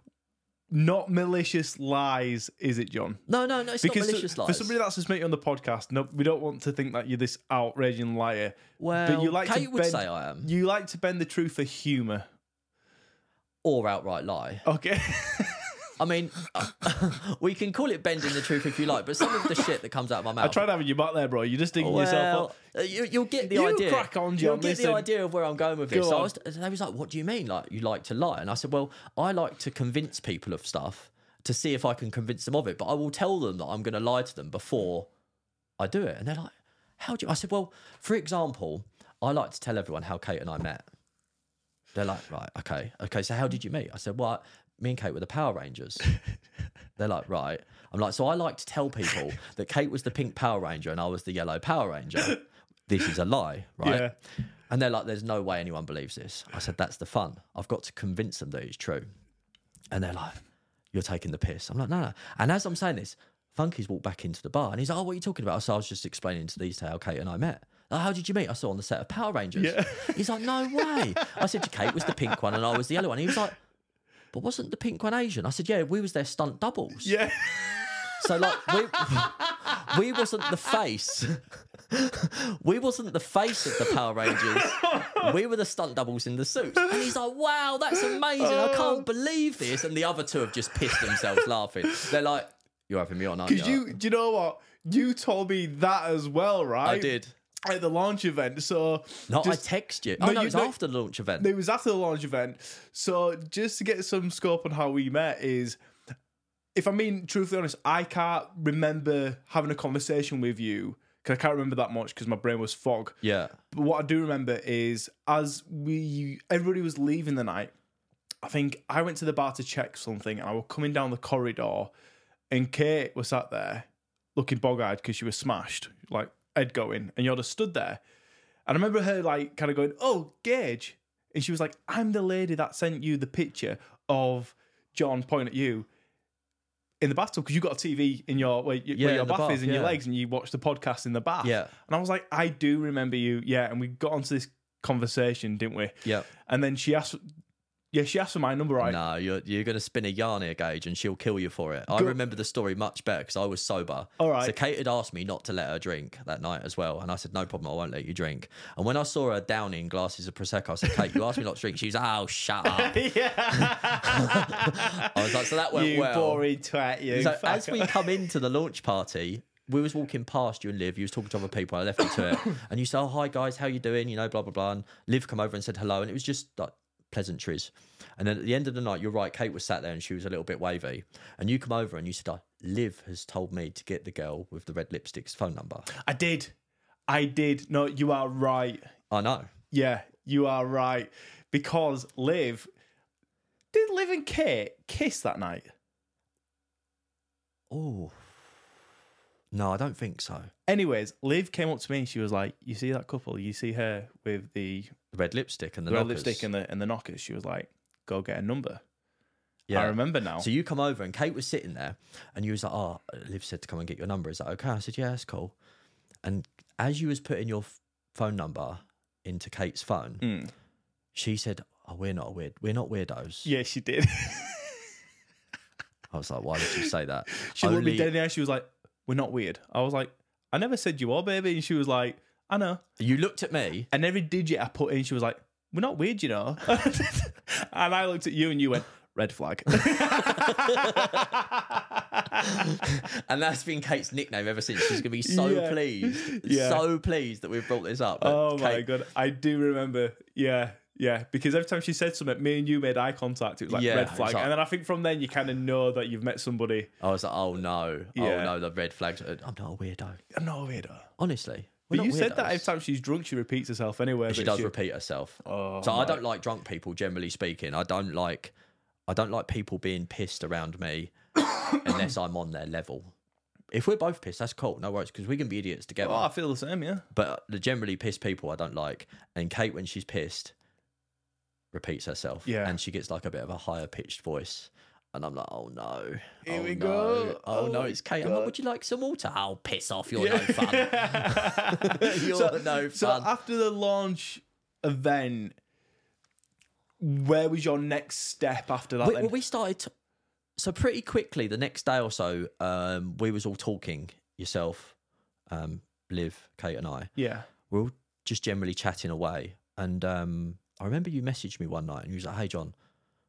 Not malicious lies, is it, John? No, it's not malicious lies. For somebody that's just met you on the podcast, no, we don't want to think that you're this outraging liar. Well, but you like Kate would say I am. You like to bend the truth for humour. Or outright lie. Okay. I mean, we can call it bending the truth if you like, but some of the shit that comes out of my mouth. I tried having you back there, bro. You're just digging yourself up. You'll get the idea. Crack on, John. You'll get the idea of where I'm going with this. So they was like, what do you mean? Like, you like to lie? And I said, well, I like to convince people of stuff to see if I can convince them of it. But I will tell them that I'm going to lie to them before I do it. And they're like, how do you? I said, well, for example, I like to tell everyone how Kate and I met. They're like, right, okay. So how did you meet? I said, well, me and Kate were the Power Rangers. They're like, right. I'm like, so I like to tell people that Kate was the pink Power Ranger and I was the yellow Power Ranger. This is a lie, right? Yeah. And they're like, there's no way anyone believes this. I said, that's the fun. I've got to convince them that it's true. And they're like, you're taking the piss. I'm like, no. And as I'm saying this, Funky's walked back into the bar and he's like, oh, what are you talking about? So I was just explaining to these how Kate and I met. Like, how did you meet? I saw on the set of Power Rangers. Yeah. He's like, no way. I said, Kate was the pink one and I was the yellow one. He was like, but wasn't the pink one Asian? I said, yeah, we was their stunt doubles. Yeah. So like we wasn't the face. We wasn't the face of the Power Rangers. We were the stunt doubles in the suits. And he's like, wow, that's amazing. I can't believe this. And the other two have just pissed themselves laughing. They're like, you're having me on, aren't you? Because do you know what? You told me that as well, right? I did. At the launch event. So No, I text you. No, It was after the launch event. It was after the launch event. So just to get some scope on how we met is, if I'm being truthfully honest, I can't remember having a conversation with you because I can't remember that much because my brain was fog. Yeah. But what I do remember is everybody was leaving the night. I think I went to the bar to check something and I was coming down the corridor and Kate was sat there looking bog-eyed because she was smashed, like Ed going, and Yoda stood there. And I remember her like kind of going, "Oh, Gage." And she was like, "I'm the lady that sent you the picture of John pointing at you in the bathtub because you got a TV in your where your bath is in your legs and you watch the podcast in the bath." Yeah. And I was like, "I do remember you." Yeah. And we got onto this conversation, didn't we? Yeah. And then she asked for my number, right? No, you're going to spin a yarn here, Gage, and she'll kill you for it. I remember the story much better because I was sober. All right. So Kate had asked me not to let her drink that night as well. And I said, no problem, I won't let you drink. And when I saw her downing glasses of Prosecco, I said, Kate, you asked me not to drink. She was, oh, shut up. I was like, so that went You well. boring twat, you. So as we come into the launch party, we was walking past you and Liv. You was talking to other people. I left you to it. And you said, oh, hi, guys, how you doing? You know, blah, blah, blah. And Liv come over and said hello. And it was just like pleasantries. And then at the end of the night, you're right, Kate was sat there and she was a little bit wavy. And you come over and you said, Liv has told me to get the girl with the red lipstick's phone number. I did. No, you are right. I know. Yeah, you are right. Because did Liv and Kate kiss that night? Oh. No, I don't think so. Anyways, Liv came up to me and she was like, you see that couple? You see her with the red lipstick and the red knockers. lipstick and the knockers? She was like, go get a number. Yeah. I remember now. So you come over and Kate was sitting there and you was like, oh, Liv said to come and get your number. Is that okay? I said, yeah, that's cool. And as you was putting your phone number into Kate's phone, she said, oh, we're not weirdos. Yeah, she did. I was like, why did you say that? She looked me dead in the eye. She was like, we're not weird. I was like, I never said you are, baby. And she was like, I know. You looked at me. And every digit I put in, she was like, we're not weird, you know. And I looked at you and you went, red flag. And that's been Kate's nickname ever since. She's going to be so pleased. So pleased that we've brought this up. Oh, my God. I do remember. Yeah. Because every time she said something, me and you made eye contact. It was like red flag. And then I think from then you kind of know that you've met somebody. I was like, oh, no. Oh, no, the red flags. I'm not a weirdo. I'm not a weirdo. Honestly. But you said that every time she's drunk, she repeats herself anyway. She does repeat herself. Oh, so I don't like drunk people, generally speaking. I don't like people being pissed around me unless I'm on their level. If we're both pissed, that's cool. No worries, because we can be idiots together. Oh, I feel the same, yeah. But the generally pissed people I don't like. And Kate, when she's pissed, repeats herself. Yeah. And she gets like a bit of a higher pitched voice. And I'm like, oh no. Here we no. go. Oh no, it's Kate. I'm like, would you like some water? Oh, piss off. You're no fun. You're no fun. So after the launch event, where was your next step after that? Well, we started. So pretty quickly, the next day or so, we was all talking. Yourself, Liv, Kate, and I. Yeah. We were all just generally chatting away. And I remember you messaged me one night, and you was like, "Hey, John,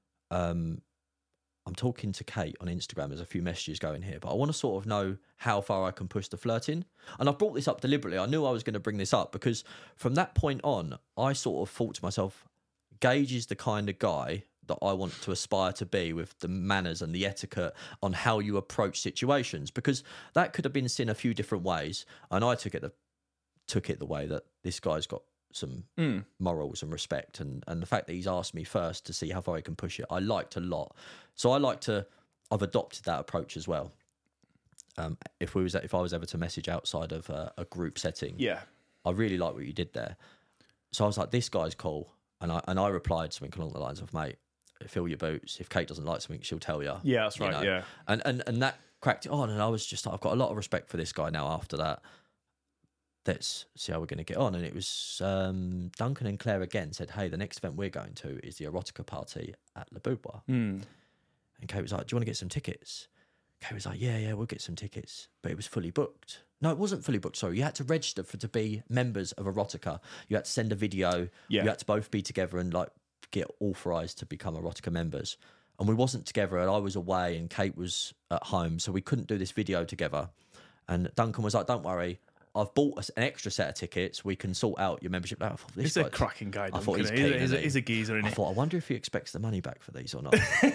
I'm talking to Kate on Instagram. There's a few messages going here, but I want to sort of know how far I can push the flirting." And I brought this up deliberately. I knew I was going to bring this up because from that point on, I sort of thought to myself, Gage is the kind of guy that I want to aspire to be, with the manners and the etiquette on how you approach situations, because that could have been seen a few different ways. And I took it the way that this guy's got some morals and respect, and the fact that he's asked me first to see how far he can push it, I liked a lot. So I've adopted that approach as well. If I was ever to message outside of a group setting, Yeah. I really like what you did there. So I was like, this guy's cool. And I replied something along the lines of, mate, fill your boots. If Kate doesn't like something, she'll tell you. Yeah, that's right. know? Yeah. And that cracked it on. And I was just like, I've got a lot of respect for this guy now after that. Let's see how we're going to get on. And it was Duncan and Claire again said, hey, the next event we're going to is the erotica party at Le Boudoir. And Kate was like, do you want to get some tickets? Kate was like, yeah, we'll get some tickets. But it was fully booked. No, it wasn't fully booked, sorry. You had to register to be members of Erotica. You had to send a video. Yeah. You had to both be together and like get authorised to become Erotica members. And we wasn't together, and I was away and Kate was at home, so we couldn't do this video together. And Duncan was like, don't worry, I've bought us an extra set of tickets. We can sort out your membership. I thought, He's a cracking guy. I thought Duncan. He's a geezer, isn't I he? thought, I wonder if he expects the money back for these or not.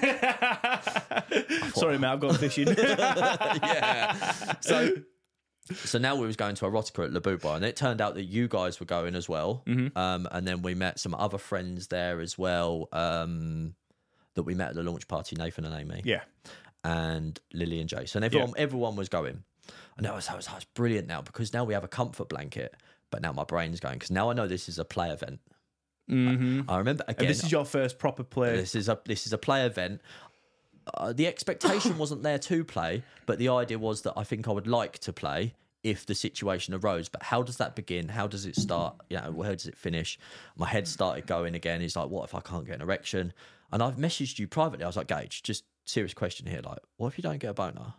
Sorry, mate, I've gone fishing. Yeah. So now we was going to Erotica at Labu Bar, and it turned out that you guys were going as well. And then we met some other friends there as well that we met at the launch party, Nathan and Amy. Yeah. And Lily and Jace. And everyone was going. And that was brilliant now, because now we have a comfort blanket, but now my brain's going, because now I know this is a play event. I remember, again... And this is your first proper play. This is a play event. The expectation wasn't there to play, but the idea was that I think I would like to play if the situation arose. But how does that begin? How does it start? Where does it finish? My head started going again. It's like, what if I can't get an erection? And I've messaged you privately. I was like, Gage, just serious question here. Like, what if you don't get a boner?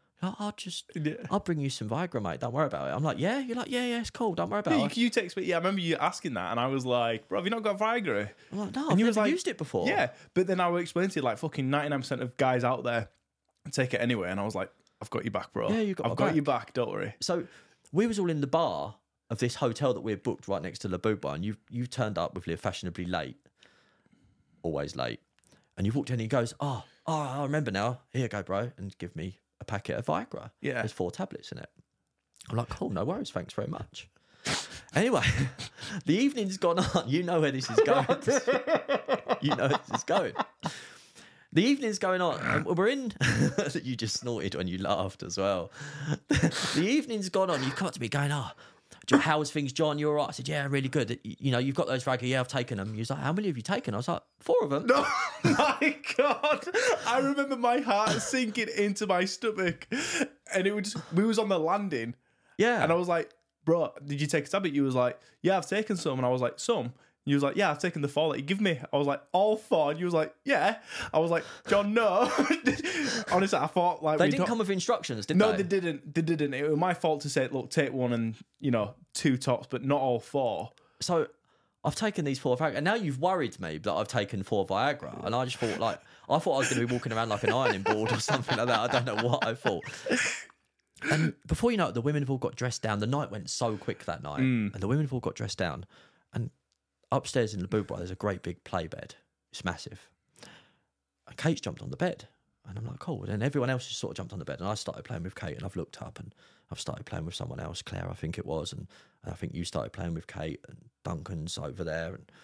I'll bring you some Viagra, mate. Don't worry about it. I'm like, yeah? You're like, yeah, it's cool. Don't worry about it. You text me. Yeah, I remember you asking that, and I was like, bro, have you not got Viagra? I'm like, no, and I've never used it before. Yeah, but then I will explain to you, like, fucking 99% of guys out there take it anyway, and I was like, I've got your back, bro. Yeah, I've got your back, don't worry. So we was all in the bar of this hotel that we had booked right next to Labu Bar, and you turned up with fashionably late, always late, and you walked in and he goes, oh, I remember now. Here you go, bro, and give me a packet of Viagra. Yeah. There's 4 tablets in it. I'm like, cool, no worries, thanks very much. Anyway, the evening's gone on. You know where this is going. You know where this is going. The evening's going on, and we're in... You just snorted when you laughed as well. The evening's gone on. You come up to me going, how's things, John? You all right? I said, yeah, really good. You've got those Viagra. Yeah, I've taken them. He was like, how many have you taken? I was like, 4 of them. No, my God. I remember my heart sinking into my stomach. And we was on the landing. Yeah. And I was like, bro, did you take a tablet? You was like, yeah, I've taken some. And I was like, some? You was like, yeah, I've taken the 4 that you give me. I was like, all 4? And you was like, yeah. I was like, John, no. Honestly, I thought like... They didn't come with instructions, did they? No, they didn't. It was my fault to say, look, take 1 and, 2 tops, but not all 4. So I've taken these 4 Viagra, and now you've worried me that I've taken 4 Viagra. And I just thought, I thought I was going to be walking around like an ironing board or something like that. I don't know what I thought. And before you know it, the women have all got dressed down. The night went so quick that night. And the women have all got dressed down. And upstairs in the booth bar, there's a great big play bed. It's massive. And Kate's jumped on the bed. And I'm like, cool. And then everyone else just sort of jumped on the bed. And I started playing with Kate, and I've looked up and I've started playing with someone else, Claire, I think it was. And I think you started playing with Kate, and Duncan's over there. And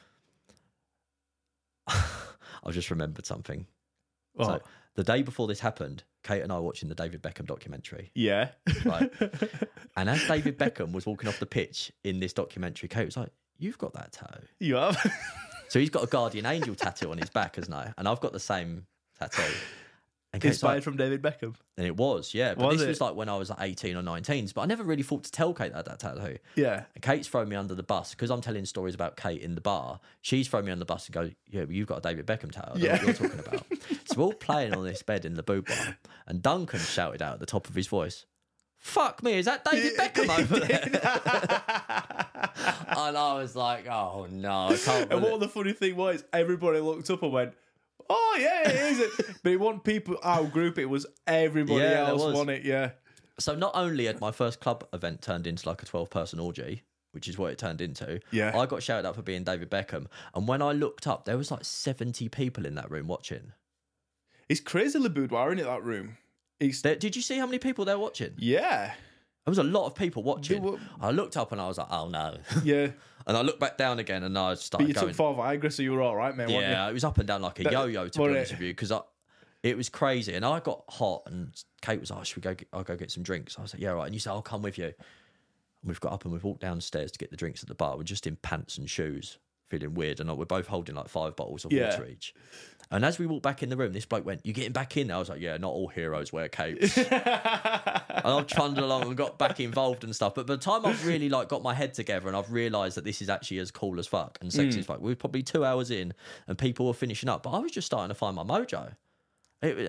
I just remembered something. What? So the day before this happened, Kate and I were watching the David Beckham documentary. Yeah. Right. And as David Beckham was walking off the pitch in this documentary, Kate was like, you've got that toe. You have? So he's got a guardian angel tattoo on his back, hasn't he? And I've got the same tattoo. And Inspired from David Beckham. And it was, yeah. But Was this it? was like when I was like 18 or 19. But I never really thought to tell Kate that tattoo. Yeah. And Kate's thrown me under the bus because I'm telling stories about Kate in the bar. She's thrown me under the bus and go, yeah, but you've got a David Beckham tattoo. I don't know what you're talking about. So we're all playing on this bed in the booth bar. And Duncan shouted out at the top of his voice, fuck me, is that David Beckham over there? And I was like, oh no, I can't And what the funny thing was, everybody looked up and went, oh yeah, it is. But it wasn't people, our group, it was everybody else won it, yeah. So not only had my first club event turned into like a 12-person orgy, which is what it turned into, Yeah. I got shouted out for being David Beckham. And when I looked up, there was like 70 people in that room watching. It's crazy, Le Boudoir, isn't it, that room? Did you see how many people they were watching? Yeah. There was a lot of people watching. I looked up and I was like, oh no. Yeah. And I looked back down again and I But started you going. took 4 Viagra, so you were all right, mate, weren't Yeah, it was up and down like a yo-yo, to be wasn't honest it? with you, because it was crazy. And I got hot and Kate was like, should we go I'll go get some drinks. I was like, yeah, right. And you said, I'll come with you. And we've got up and we've walked downstairs to get the drinks at the bar. We're just in pants and shoes, feeling weird. And we're both holding like 5 bottles of water each. And as we walked back in the room, this bloke went, you getting back in? I was like, yeah, not all heroes wear capes. And I've trundled along and got back involved and stuff. But by the time I've really like got my head together and I've realised that this is actually as cool as fuck and sexy as fuck, we were probably 2 hours in and people were finishing up. But I was just starting to find my mojo. And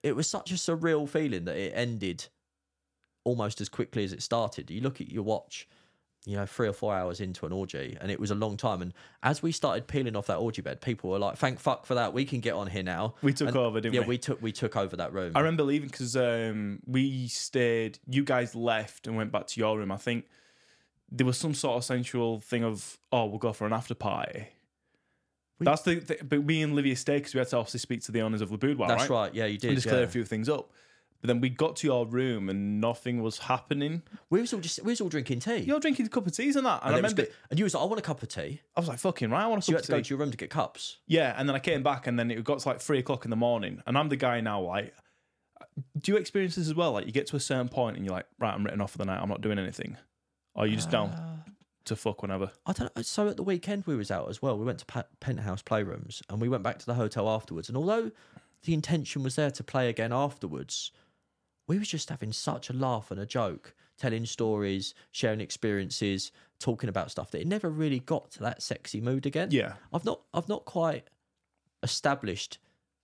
it was such a surreal feeling that it ended almost as quickly as it started. You look at your watch, 3 or 4 hours into an orgy, and it was a long time. And as we started peeling off that orgy bed, people were like, "Thank fuck for that. We can get on here now." We took over, didn't we? Yeah, we took over that room. I remember leaving because we stayed. You guys left and went back to your room. I think there was some sort of sensual thing of, we'll go for an after party. That's the thing. But me and Livia stayed because we had to obviously speak to the owners of the boudoir. That's right. Yeah, you did. And just clear a few things up. But then we got to your room and nothing was happening. We was all drinking tea. You're drinking a cup of teas and that. And I remember, and you was like, "I want a cup of tea." I was like, "Fucking right, I want a So you cup had to of go tea." to your room to get cups. Yeah, and then I came back and then it got to like 3:00 in the morning. And I'm the guy now, like, do you experience this as well? Like, you get to a certain point and you're like, right, I'm written off for the night. I'm not doing anything. Or you just down to fuck whenever. I don't know. So at the weekend we was out as well. We went to Penthouse Playrooms and we went back to the hotel afterwards. And although the intention was there to play again afterwards, we was just having such a laugh and a joke, telling stories, sharing experiences, talking about stuff that it never really got to that sexy mood again. Yeah. I've not quite established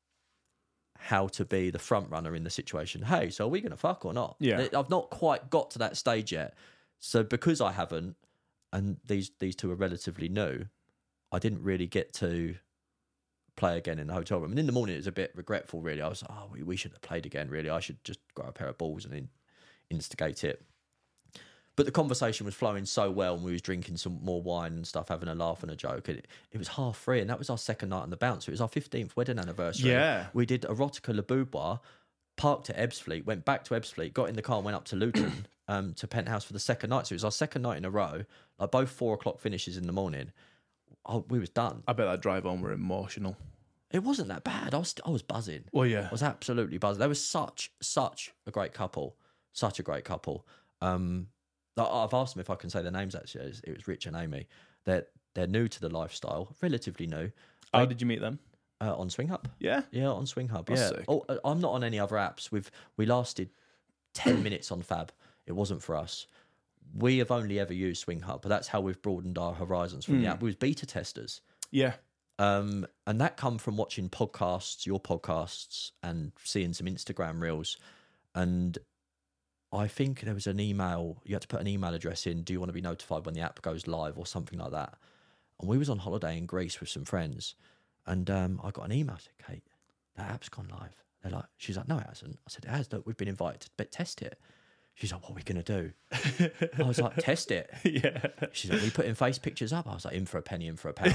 how to be the front runner in the situation. Hey, so are we going to fuck or not? Yeah. I've not quite got to that stage yet. So because I haven't, and these two are relatively new, I didn't really get to play again in the hotel room. And in the morning, it was a bit regretful, really. I was like, we should have played again, really. I should just grab a pair of balls and instigate it. But the conversation was flowing so well, and we was drinking some more wine and stuff, having a laugh and a joke. And it was 3:30, and that was our second night on the bounce. It was our 15th wedding anniversary. Yeah. We did Erotica Le Boudoir, parked at Ebbsfleet, went back to Ebbsfleet, got in the car and went up to Luton to Penthouse for the second night. So it was our second night in a row, like both 4:00 finishes in the morning. We was done. I bet that drive home were emotional. It wasn't that bad. I was buzzing. Well, yeah. I was absolutely buzzing. They were such a great couple. Such a great couple. I've asked them if I can say their names, actually. It was Rich and Amy. They're new to the lifestyle, relatively new. How did you meet them? On Swing Hub. Yeah? Yeah, on Swing Hub. That's Yeah. sick. Oh, I'm not on any other apps. We lasted 10 minutes on Fab. It wasn't for us. We have only ever used Swing Hub, but that's how we've broadened our horizons from the app. We was beta testers. Yeah. And that come from watching podcasts, your podcasts, and seeing some Instagram reels. And I think there was an email, you had to put an email address in, do you want to be notified when the app goes live or something like that? And we was on holiday in Greece with some friends. And I got an email, I said, Kate, that app's gone live. She's like, no, it hasn't. I said, it has, look, we've been invited to test it. She's like, what are we going to do? I was like, test it. Yeah. She's like, we putting face pictures up? I was like, in for a penny, in for a pound.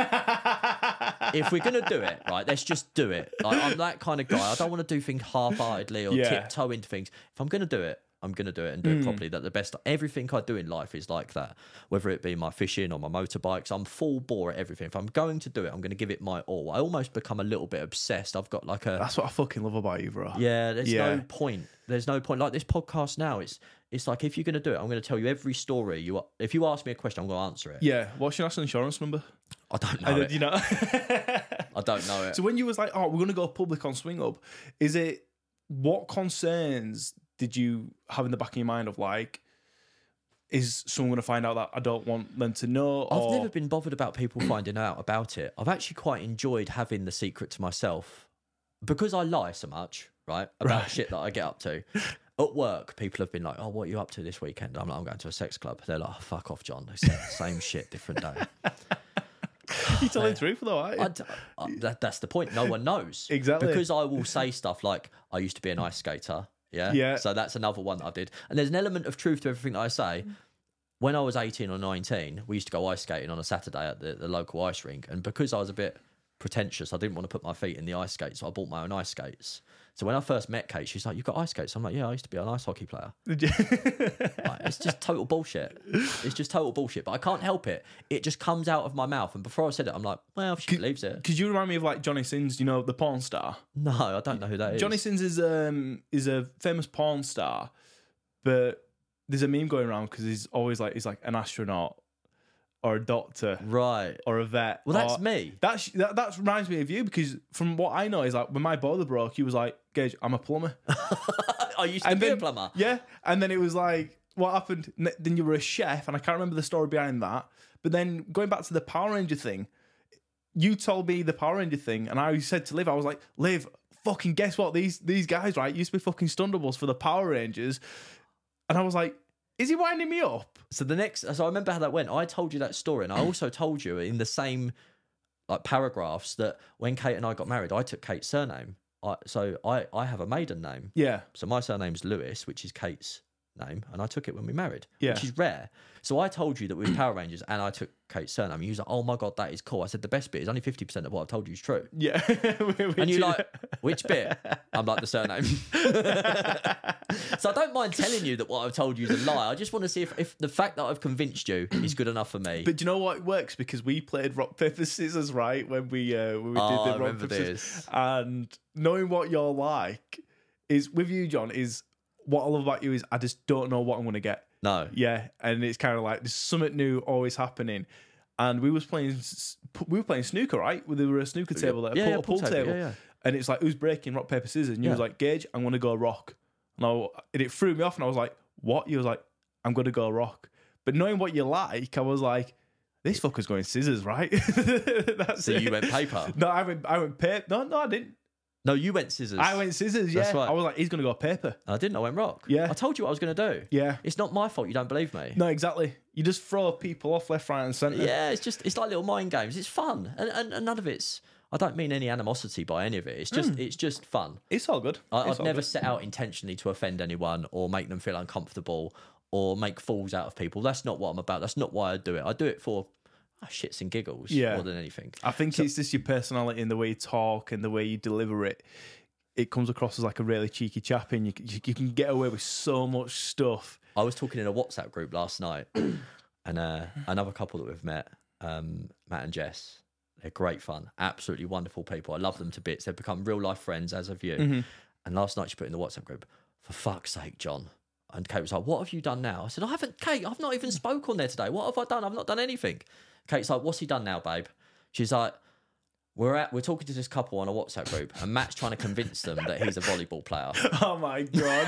If we're going to do it, right, let's just do it. Like, I'm that kind of guy. I don't want to do things half-heartedly or tiptoe into things. If I'm going to do it, I'm going to do it and do it properly. That the best, everything I do in life is like that. Whether it be my fishing or my motorbikes, I'm full bore at everything. If I'm going to do it, I'm going to give it my all. I almost become a little bit obsessed. I've got like a... That's what I fucking love about you, bro. Yeah, there's no point. There's no point. Like this podcast now, it's like, if you're going to do it, I'm going to tell you every story. If you ask me a question, I'm going to answer it. Yeah. What's your national insurance number? I don't know it. You know? I don't know it. So when you was like, we're going to go public on Swing Up, what concerns did you have in the back of your mind of like, is someone going to find out that I don't want them to know? I've never been bothered about people finding out about it. I've actually quite enjoyed having the secret to myself because I lie so much, right, about shit that I get up to. At work, people have been like, oh, what are you up to this weekend? I'm like, I'm going to a sex club. They're like, oh, fuck off, John. They say the same shit, different day. You're telling the truth though, aren't you? That's the point. No one knows. Exactly. Because I will say stuff like, I used to be an ice skater. Yeah. Yeah. So that's another one that I did. And there's an element of truth to everything that I say. When I was 18 or 19, we used to go ice skating on a Saturday at the local ice rink. And because I was a bit pretentious, I didn't want to put my feet in the ice skates, so I bought my own ice skates. So when I first met Kate, she's like, you've got ice skates? I'm like, yeah, I used to be an ice hockey player. Like, it's just total bullshit. It's just total bullshit. But I can't help it. It just comes out of my mouth. And before I said it, I'm like, well, she believes it. Because you remind me of like Johnny Sins, you know, the porn star. No, I don't know who that is. Johnny Sins is a famous porn star, but there's a meme going around because he's always like, he's like an astronaut or a doctor, right, or a vet. Well, that's me. That reminds me of you because from what I know is like when my boiler broke, he was like, Gage, I'm a plumber. I used to be a plumber. Yeah, and then it was like, what happened? Then you were a chef, and I can't remember the story behind that. But then going back to the Power Ranger thing, you told me the Power Ranger thing, and I said to Liv, I was like, Liv, fucking guess what? These guys, right, used to be fucking Stundables for the Power Rangers. And I was like, is he winding me up? So I remember how that went. I told you that story, and I also told you in the same like paragraphs that when Kate and I got married, I took Kate's surname. I have a maiden name. Yeah. So my surname's Lewis, which is Kate's name, and I took it when we married, Yeah. which is rare. So I told you that we were Power Rangers, and I took Kate's surname. And you was like, "Oh my god, that is cool." I said, "The best bit is only 50% of what I've told you is true." Yeah. And you're like, "Which bit?" I'm like, "The surname." So I don't mind telling you that what I've told you is a lie. I just want to see if the fact that I've convinced you is good enough for me. But do you know what? It works because we played rock paper scissors, right? When we did the rock remember paper this. scissors, and knowing what you're like is with you, John. Is what I love about you is I just don't know what I'm going to get. No. Yeah, and it's kind of like there's something new always happening. And we were playing snooker, right? There were a snooker table there, a pool table. Yeah. And it's like, who's breaking rock, paper, scissors? And you was like, Gage, I'm going to go rock. And it threw me off, and I was like, what? You was like, I'm going to go rock. But knowing what you like, I was like, this fucker's going scissors, right? So you went paper? No, I went paper. No, I didn't. No, you went scissors. I went scissors, yeah. That's right. I was like, he's going to go paper. I didn't. I went rock. Yeah. I told you what I was going to do. Yeah. It's not my fault you don't believe me. No, exactly. You just throw people off left, right, and centre. Yeah, it's like little mind games. It's fun, and none of it's. I don't mean any animosity by any of it. It's just fun. It's all good. I've never set out intentionally to offend anyone or make them feel uncomfortable or make fools out of people. That's not what I'm about. That's not why I do it. I do it for shits and giggles more than anything. I think it's just your personality and the way you talk and the way you deliver it. It comes across as like a really cheeky chap, and you can get away with so much stuff. I was talking in a WhatsApp group last night, and another couple that we've met, Matt and Jess. They're great fun, absolutely wonderful people. I love them to bits. They've become real life friends, as have you. Mm-hmm. And last night she put in the WhatsApp group, "For fuck's sake, John." And Kate was like, "What have you done now?" I said, Kate, I've not even spoke on there today. What have I done? I've not done anything. Kate's like, "What's he done now, babe?" She's like, We're talking to this couple on a WhatsApp group, and Matt's trying to convince them that he's a volleyball player. Oh my god!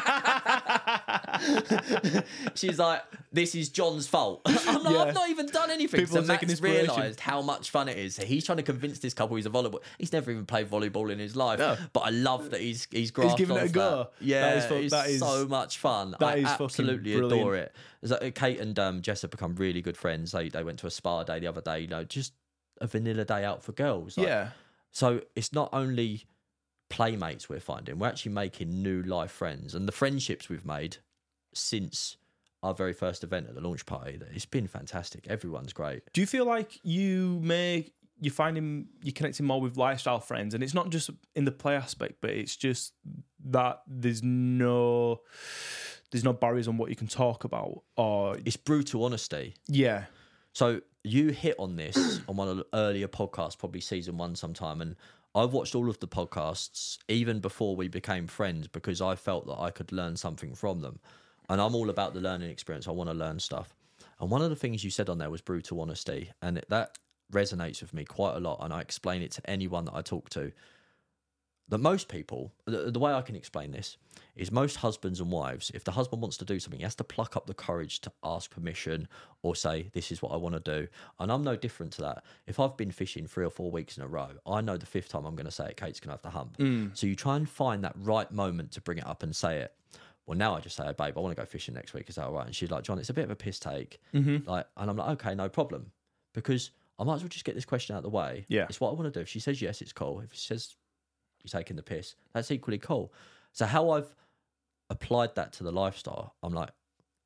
She's like, "This is John's fault." I'm like, I've not even done anything. People so are taking Matt's inspiration. realised how much fun it is. So he's trying to convince this couple he's a volleyball. He's never even played volleyball in his life. No. But I love that he's grasped giving it a onto go. that. Yeah, That is so much fun. that I is fucking absolutely brilliant. adore it. It's like, Kate and Jess have become really good friends. They went to a spa day the other day. You know, just a vanilla day out for girls. Like, Yeah. so it's not only playmates we're finding, we're actually making new life friends. And the friendships we've made since our very first event at the launch party, it's been fantastic. Everyone's great. Do you feel like you're connecting more with lifestyle friends, and it's not just in the play aspect, but it's just that there's no barriers on what you can talk about, or It's brutal honesty. yeah, So you hit on this on one of the earlier podcasts, probably season 1 sometime, and I've watched all of the podcasts even before we became friends because I felt that I could learn something from them. And I'm all about the learning experience. I want to learn stuff. And one of the things you said on there was brutal honesty, and that resonates with me quite a lot. And I explain it to anyone that I talk to. That most people, the way I can explain this is most husbands and wives, if the husband wants to do something, he has to pluck up the courage to ask permission or say, "This is what I want to do." And I'm no different to that. If I've been fishing 3 or 4 weeks in a row, I know the 5th time I'm going to say it, Kate's going to have to hump. So you try and find that right moment to bring it up and say it. Well, now I just say, "Hey, babe, I want to go fishing next week. Is that all right?" And she's like, "John, it's a bit of a piss take." Like, and I'm like, "Okay, no problem." Because I might as well just get this question out of the way. Yeah. It's what I want to do. If she says yes, it's cool. If she says you're taking the piss, that's equally cool. So how I've applied that to the lifestyle, I'm like,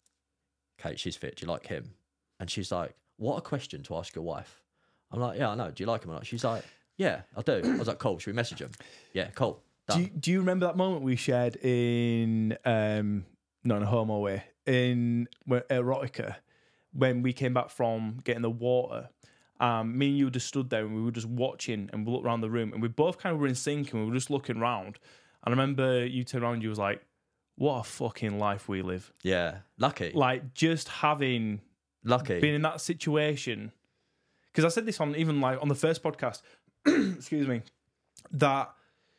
"Kate, she's fit. Do you like him?" And she's like, "What a question to ask your wife." I'm like, "Yeah, I know. Do you like him or not?" She's like, "Yeah, I do." I was like, "Cool. Should we message him?" "Yeah, cool." Done. Do you remember that moment we shared in not in a homo way, in Erotica, when we came back from getting the water? Me and you just stood there and we were just watching, and we looked around the room, and we both kind of were in sync, and we were just looking around. And I remember you turned around and you was like, "What a fucking life we live." Yeah, lucky. Like, just having Lucky. been in that situation. Because I said this on even like on the first podcast, excuse me, that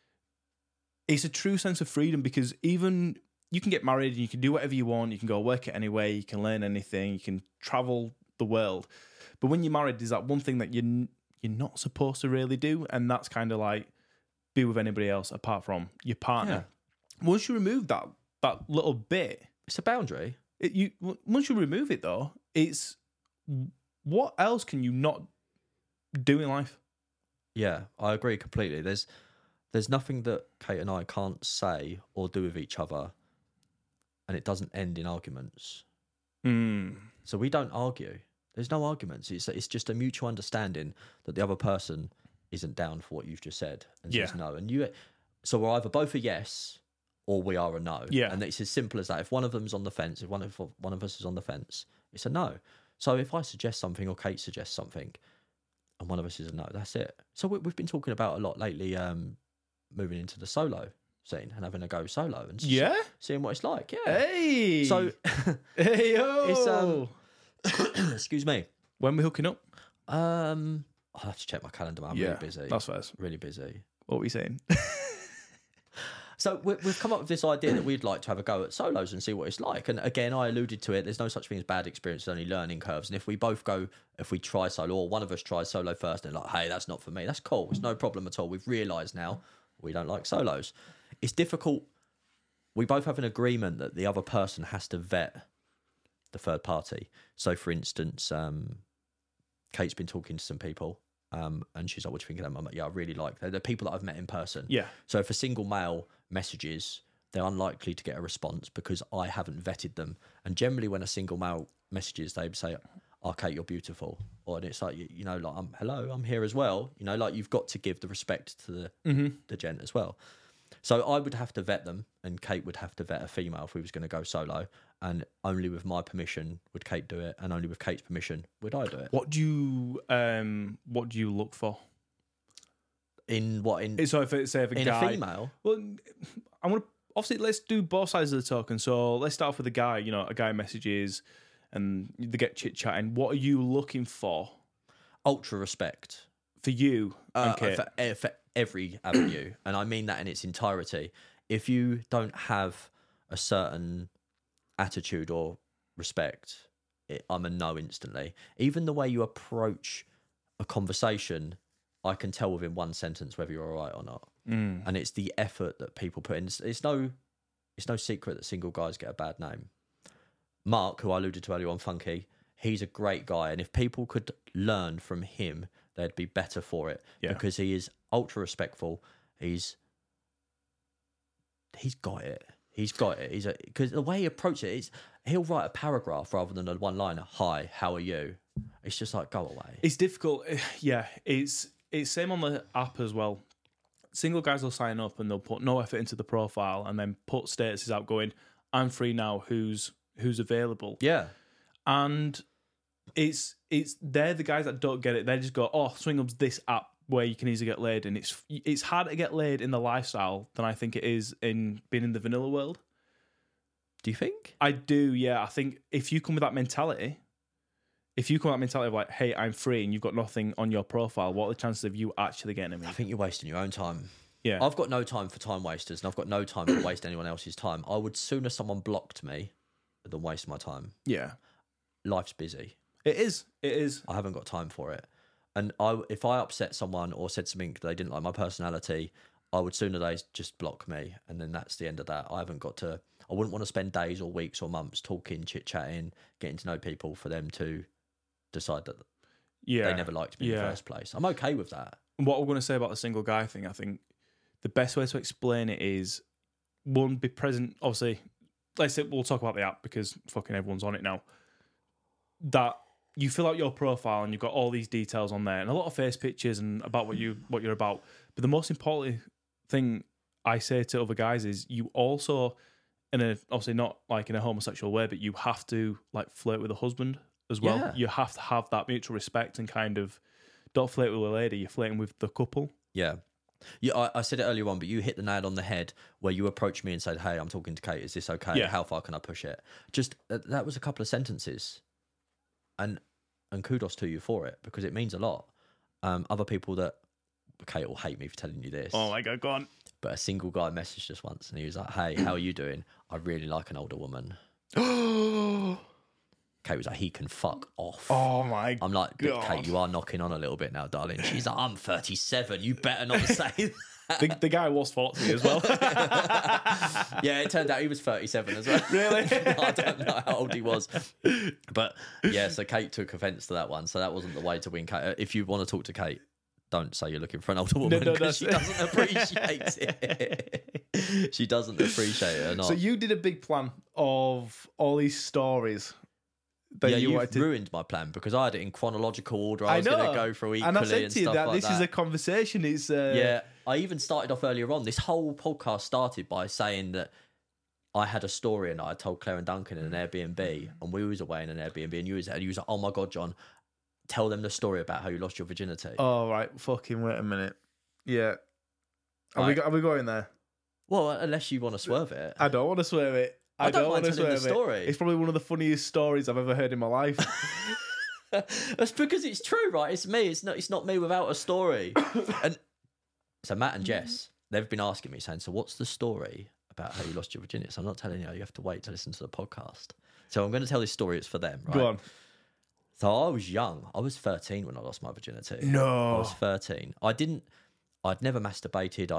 it's a true sense of freedom, because even you can get married and you can do whatever you want, you can go work it anyway, you can learn anything, you can travel the world. But when you're married, there's that one thing that you're not supposed to really do, and that's kind of like be with anybody else apart from your partner. Once you remove that little bit, It's a boundary. Once you remove it though, it's what else can you not do in life? Yeah, I agree completely. There's nothing that Kate and I can't say or do with each other, and it doesn't end in arguments. So we don't argue. There's no arguments. It's just a mutual understanding that the other person isn't down for what you've just said and says no. And so we're either both a yes or we are a no. Yeah. And it's as simple as that. If one of them's on the fence, if one of us is on the fence, it's a no. So if I suggest something or Kate suggests something and one of us is a no, that's it. So we've been talking about a lot lately, moving into the solo scene and having a go solo and seeing what it's like. Yeah. Hey. So hey yo. It's excuse me. When we hooking up? I'll have to check my calendar. I'm really busy. That's first. Really busy. What are we saying? So we've come up with this idea that we'd like to have a go at solos and see what it's like. And again, I alluded to it. There's no such thing as bad experiences, only learning curves. And if we try solo, or one of us tries solo first, and like, hey, that's not for me. That's cool. It's no problem at all. We've realised now we don't like solos. It's difficult. We both have an agreement that the other person has to vet the third party. So, for instance, Kate's been talking to some people. And she's like, what do you think of them? I'm like, yeah, I really like them. They're people that I've met in person. Yeah. So if a single male messages, they're unlikely to get a response because I haven't vetted them. And generally when a single male messages, they say, oh, Kate, you're beautiful. And it's like, you know, like, hello, I'm here as well. You know, like you've got to give the respect to the gent as well. So I would have to vet them and Kate would have to vet a female if we was going to go solo. And only with my permission would Kate do it, and only with Kate's permission would I do it. What do you look for? In what? So if a guy, a female? Well, I'm gonna obviously let's do both sides of the token. So let's start off with a guy. You know, a guy messages and they get chit chatting. What are you looking for? Ultra respect for you and Kate. For every avenue, and I mean that in its entirety. If you don't have a certain attitude or respect, I'm a no instantly. Even the way you approach a conversation, I can tell within one sentence whether you're all right or not. And it's the effort that people put in. It's no secret that single guys get a bad name. Mark, who I alluded to earlier on, Funky, he's a great guy, and if people could learn from him, they'd be better for it because he is ultra respectful. He's got it. He's got it. Because the way he approaches it is he'll write a paragraph rather than a one-liner. Hi, how are you? It's just like, go away. It's difficult. Yeah, it's same on the app as well. Single guys will sign up and they'll put no effort into the profile and then put statuses out going, I'm free now, who's available. Yeah. And they're the guys that don't get it. They just go, oh, Swingup's this app where you can easily get laid, and it's harder to get laid in the lifestyle than I think it is in being in the vanilla world. Do you think? I do, yeah. I think if you come with that mentality of like, hey, I'm free and you've got nothing on your profile, what are the chances of you actually getting me? I think you're wasting your own time. Yeah. I've got no time for time wasters, and I've got no time to waste anyone else's time. I would sooner someone blocked me than waste my time. Yeah. Life's busy. It is. I haven't got time for it. And if I upset someone or said something they didn't like my personality, I would sooner they just block me, and then that's the end of that. I wouldn't want to spend days or weeks or months talking, chit-chatting, getting to know people for them to decide that they never liked me in the first place. I'm okay with that. What we're going to say about the single guy thing, I think the best way to explain it is, one, be present. Obviously, let's say we'll talk about the app because fucking everyone's on it now. That you fill out your profile and you've got all these details on there and a lot of face pictures and about what you're about. But the most important thing I say to other guys is you also, obviously not like in a homosexual way, but you have to like flirt with a husband as well. Yeah. You have to have that mutual respect and kind of don't flirt with a lady, you're flirting with the couple. Yeah. Yeah, I said it earlier on, but you hit the nail on the head where you approached me and said, hey, I'm talking to Kate. Is this okay? Yeah. How far can I push it? Just that was a couple of sentences. And kudos to you for it because it means a lot. Other people that Kate will hate me for telling you this. Oh my God, go on. But a single guy messaged us once and he was like, hey, how are you doing? I really like an older woman. Kate was like, he can fuck off. Oh my I'm like, God. Kate, you are knocking on a little bit now, darling. She's like, I'm 37. You better not say that. The guy was 40 as well. Yeah, it turned out he was 37 as well. Really? I don't know how old he was. But yeah, so Kate took offence to that one. So that wasn't the way to win Kate. If you want to talk to Kate, don't say you're looking for an older woman because she doesn't appreciate it. She doesn't appreciate it or not. So you did a big plan of all these stories that yeah, you you've wanted to... ruined my plan because I had it in chronological order. I was going to go through equally and I said to you stuff that like this is a conversation. It's yeah, I even started off earlier on. This whole podcast started by saying that I had a story and I told Claire and Duncan in an Airbnb, and we was away in an Airbnb, and you was like, oh my God, John, tell them the story about how you lost your virginity. Oh, right. Fucking wait a minute. Yeah. Are Right. we going there? Well, unless you want to swerve it. I don't want to swear it. I don't want mind to telling swear the story. It's probably one of the funniest stories I've ever heard in my life. That's because it's true, right? It's me. It's not me without a story. And so Matt and Jess, they've been asking me, saying, so what's the story about how you lost your virginity? So I'm not telling you. You have to wait to listen to the podcast. So I'm going to tell this story. It's for them, right? Go on. So I was young. I was 13 when I lost my virginity. No. I was 13. I'd never masturbated.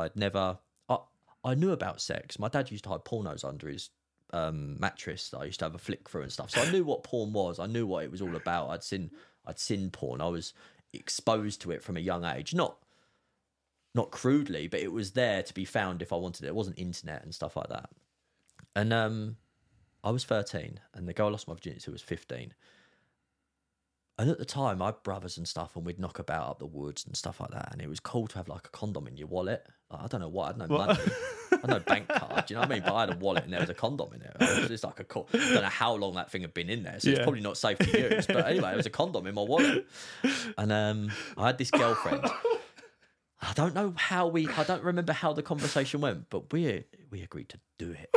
I knew about sex. My dad used to hide pornos under his mattress that I used to have a flick through and stuff. So I knew what porn was. I knew what it was all about. I'd seen porn. I was exposed to it from a young age. Not crudely, but it was there to be found if I wanted it. It wasn't internet and stuff like that. And I was 13 and the girl I lost my virginity to was 15. And at the time, I had brothers and stuff, and we'd knock about up the woods and stuff like that. And it was cool to have like a condom in your wallet. Like, I don't know what, I had no money. I had no bank card, do you know what I mean? But I had a wallet and there was a condom in it. It was just like a cool. I don't know how long that thing had been in there, so it's probably not safe to use. But anyway, it was a condom in my wallet. And I had this girlfriend. I don't remember how the conversation went, but we agreed to do it.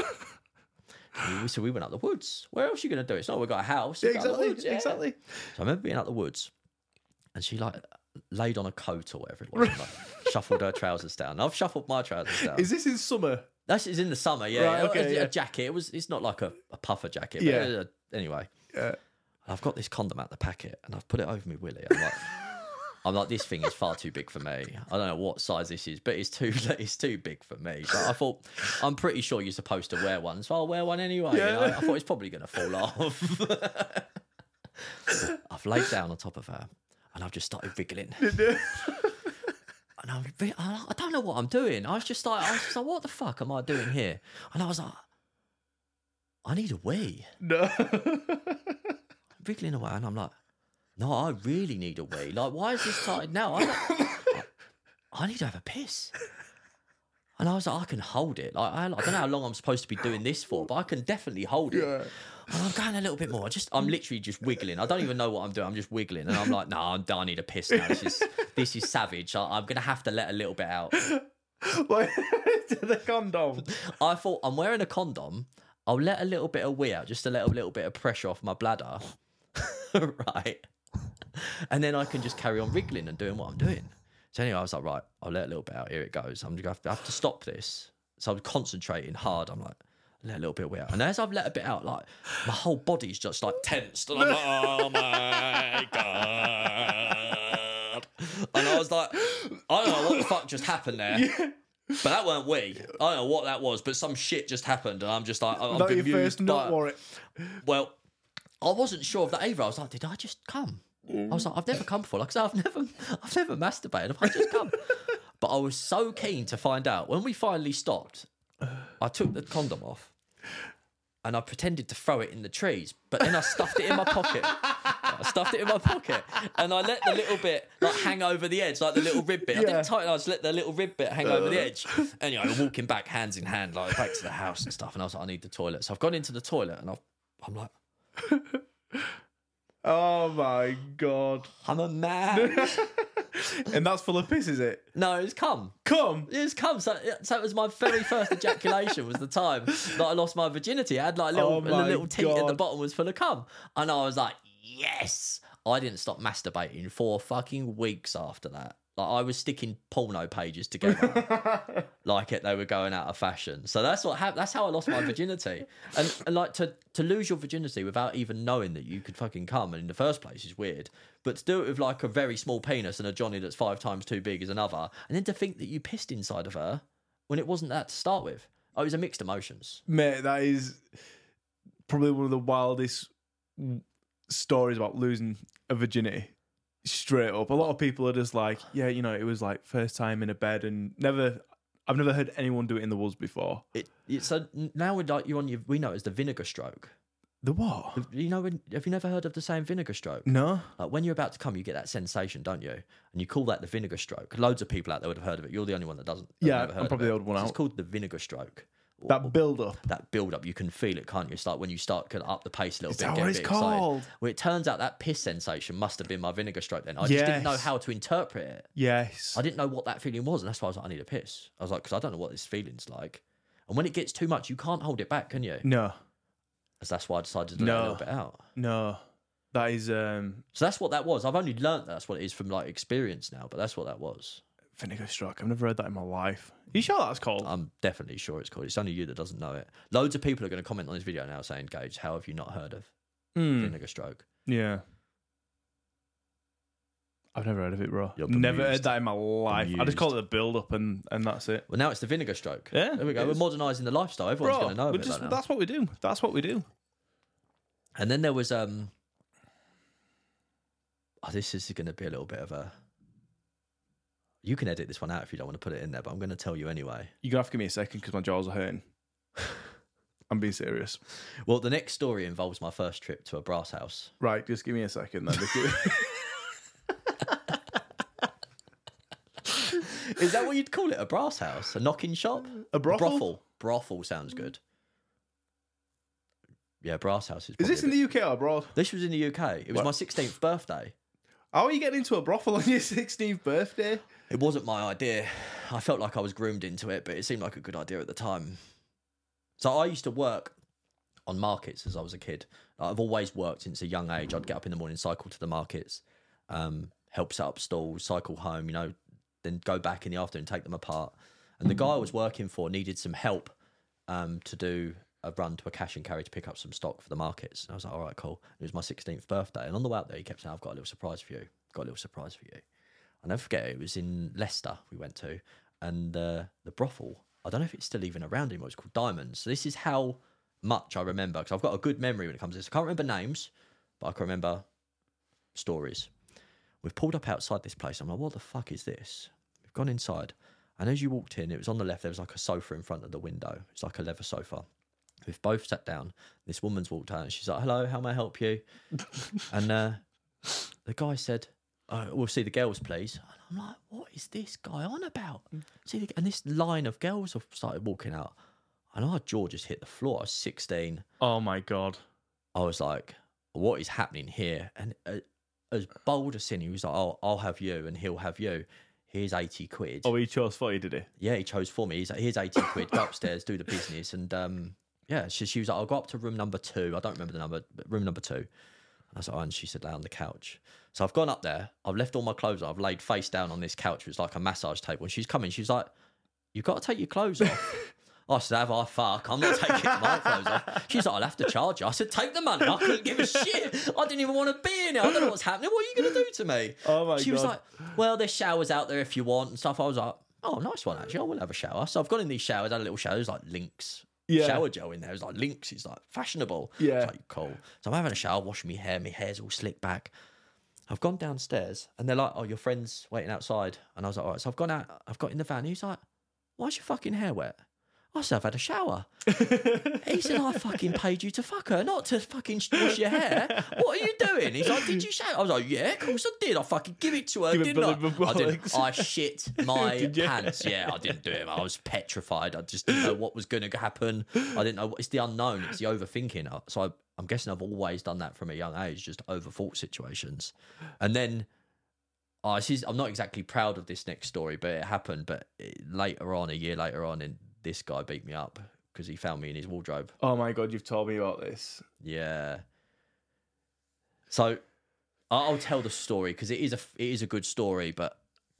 So we went out the woods. Where else are you going to do it? It's not we got a house. Yeah, exactly. So I remember being out the woods, and she like laid on a coat or whatever it was, and, like, shuffled her trousers down. I've shuffled my trousers down. Is this in summer? That's in the summer, yeah. Right, okay, a jacket. It's not like a puffer jacket. But anyway, I've got this condom out the packet, and I've put it over my willy. I'm like, this thing is far too big for me. I don't know what size this is, but it's too big for me. But I thought, I'm pretty sure you're supposed to wear one, so I'll wear one anyway. Yeah. You know? I thought it's probably going to fall off. I've laid down on top of her, and I've just started wriggling. And I don't know what I'm doing. I was just like, what the fuck am I doing here? And I was like, I need a wee. No. Wriggling away, and I'm like, no, I really need a wee. Like, why is this started now? I need to have a piss. And I was like, I can hold it. Like, I don't know how long I'm supposed to be doing this for, but I can definitely hold it. Yeah. And I'm going a little bit more. I'm literally just wiggling. I don't even know what I'm doing. I'm just wiggling. And I'm like, no, I need a piss now. This is savage. I'm going to have to let a little bit out. What? The condom. I thought, I'm wearing a condom. I'll let a little bit of wee out, just to let a little bit of pressure off my bladder. Right. And then I can just carry on wriggling and doing what I'm doing. So anyway, I was like, right, I'll let a little bit out. Here it goes. I'm going to have to stop this. So I'm concentrating hard. I'm like, let a little bit out. And as I've let a bit out, like, my whole body's just like tensed. And I'm like, oh my God. And I was like, I don't know what the fuck just happened there. Yeah. But that weren't we. I don't know what that was, but some shit just happened. And I'm just like, I'm not your first nut, Warwick. Well, I wasn't sure of that either. I was like, did I just come? I was like, I've never come before. Like I said, I've never masturbated. Have I just come? But I was so keen to find out. When we finally stopped, I took the condom off and I pretended to throw it in the trees. But then I stuffed it in my pocket. And I let the little bit like hang over the edge, like the little rib bit. I didn't tighten. I just let the little rib bit hang over the edge. Anyway, we're walking back hand in hand, like back to the house and stuff. And I was like, I need the toilet. So I've gone into the toilet and I'm like. Oh my God. I'm a man. And that's full of piss, is it? No, it's cum. Cum? It was cum. So it was my very first ejaculation was the time that I lost my virginity. I had like a little teat at the bottom was full of cum. And I was like, yes. I didn't stop masturbating for fucking weeks after that. Like I was sticking porno pages together, like they were going out of fashion. So that's what happened. That's how I lost my virginity. And like to lose your virginity without even knowing that you could fucking come in the first place is weird. But to do it with like a very small penis and a Johnny that's 5 times too big as another, and then to think that you pissed inside of her when it wasn't that to start with. Oh, it was a mixed emotions. Mate, that is probably one of the wildest stories about losing a virginity. Straight up, a lot of people are just like, yeah, you know, it was like first time in a bed, and I've never heard anyone do it in the woods before. So now we're like we know it as the vinegar stroke. The what? You know, have you never heard of the saying vinegar stroke? No. Like when you're about to come, you get that sensation, don't you? And you call that the vinegar stroke. Loads of people out there would have heard of it. You're the only one that doesn't. Yeah, I'm probably the odd one So out. it's called the vinegar stroke. That build up. That build up, you can feel it, can't you? It's like when you start to up the pace a little Is bit. that Get what a it's bit excited. called? Well, it turns out that piss sensation must have been my vinegar stroke then. I just didn't know Yes. how to interpret it. Yes. I didn't know what that feeling was, and that's why I was like, I need a piss. I was like, because I don't know what this feeling's like. And when it gets too much, you can't hold it back, can you? No. So that's why I decided to let a little bit out. No. That is So that's what that was. I've only learnt that's what it is from like experience now, but that's what that was. vinegar stroke. I've never heard that in my life. Are you sure that's called? I'm definitely sure it's called. It's only you that doesn't know it. Loads of people are going to comment on this video now saying, Gage, how have you not heard of vinegar stroke? Yeah. I've never heard of it, bro. You're Never heard bemused. that in my life. I just call it the build up and that's it. Well, now it's the vinegar stroke. Yeah, There we go. it We're is. modernising the lifestyle. Everyone's going to know about that now. that's what we do. That's what we do. And then there was this is going to be a little bit of a. You can edit this one out if you don't want to put it in there, but I'm going to tell you anyway. You're going to have to give me a second because my jaws are hurting. I'm being serious. Well, the next story involves my first trip to a brass house. Right, just give me a second then. because- Is that what you'd call it? A brass house? A knocking shop? A brothel? Brothel sounds good. Yeah, brass house is. Is this in the UK or abroad? This was in the UK. It was What? my 16th birthday. How are you getting into a brothel on your 16th birthday? It wasn't my idea. I felt like I was groomed into it, but it seemed like a good idea at the time. So I used to work on markets as I was a kid. I've always worked since a young age. I'd get up in the morning, cycle to the markets, help set up stalls, cycle home, then go back in the afternoon, take them apart. And the guy I was working for needed some help to do a run to a cash and carry to pick up some stock for the markets. And I was like, all right, cool. It was my 16th birthday. And on the way out there, he kept saying, I've got a little surprise for you. Got a little surprise for you. I'll never forget it. It was in Leicester we went to. And the brothel, I don't know if it's still even around anymore. It's called Diamonds. So this is how much I remember. Because I've got a good memory when it comes to this. I can't remember names, but I can remember stories. We've pulled up outside this place. I'm like, what the fuck is this? We've gone inside. And as you walked in, it was on the left. There was like a sofa in front of the window. It's like a leather sofa. We've both sat down. This woman's walked out and she's like, hello, how may I help you? And the guy said, we'll see the girls, please. And I'm like, what is this guy on about? And this line of girls have started walking out. And our jaw just hit the floor. I was 16. Oh my God. I was like, what is happening here? And as bold as sin, he was like, oh, I'll have you and he'll have you. Here's 80 quid. Oh, he chose for you, did he? Yeah, he chose for me. He's like, here's 80 quid, go upstairs, do the business. And yeah, she was like, I'll go up to room number 2. I don't remember the number, but room number 2. And I was like, oh, and she said, lay on the couch. So I've gone up there, I've left all my clothes on, I've laid face down on this couch, which is like a massage table. And she's coming, she's like, you've got to take your clothes off. I said, have I? Fuck, I'm not taking my clothes off. She's like, I'll have to charge you. I said, take the money. I couldn't give a shit. I didn't even want to be in it. I don't know what's happening. What are you going to do to me? Oh my God. She was like, well, there's showers out there if you want and stuff. I was like, oh, nice one, actually. I will have a shower. So I've gone in these showers, had a little shower. There's like Lynx shower gel in there. It was like Lynx. It's like fashionable. Yeah. It's like, cool. So I'm having a shower, washing my hair. My hair's all slicked back. I've gone downstairs and they're like, oh, your friend's waiting outside. And I was like, all right. So I've gone out, I've got in the van. And he's like, why's your fucking hair wet? I said, I've had a shower. He said, I fucking paid you to fuck her, not to fucking wash your hair. What are you doing? He's like, did you shower? I was like, yeah, of course I did. I fucking give it to her, Give it didn't I? Billy Bollocks. I shit my Did you? pants. Yeah, I didn't do it. I was petrified. I just didn't know what was going to happen. I didn't know. It's the unknown. It's the overthinking. So I'm guessing I've always done that from a young age, just overthought situations. And then I'm not exactly proud of this next story, but it happened. But later on, a year later on, and this guy beat me up because he found me in his wardrobe. Oh my God, you've told me about this. Yeah. So I'll tell the story because it is a good story, but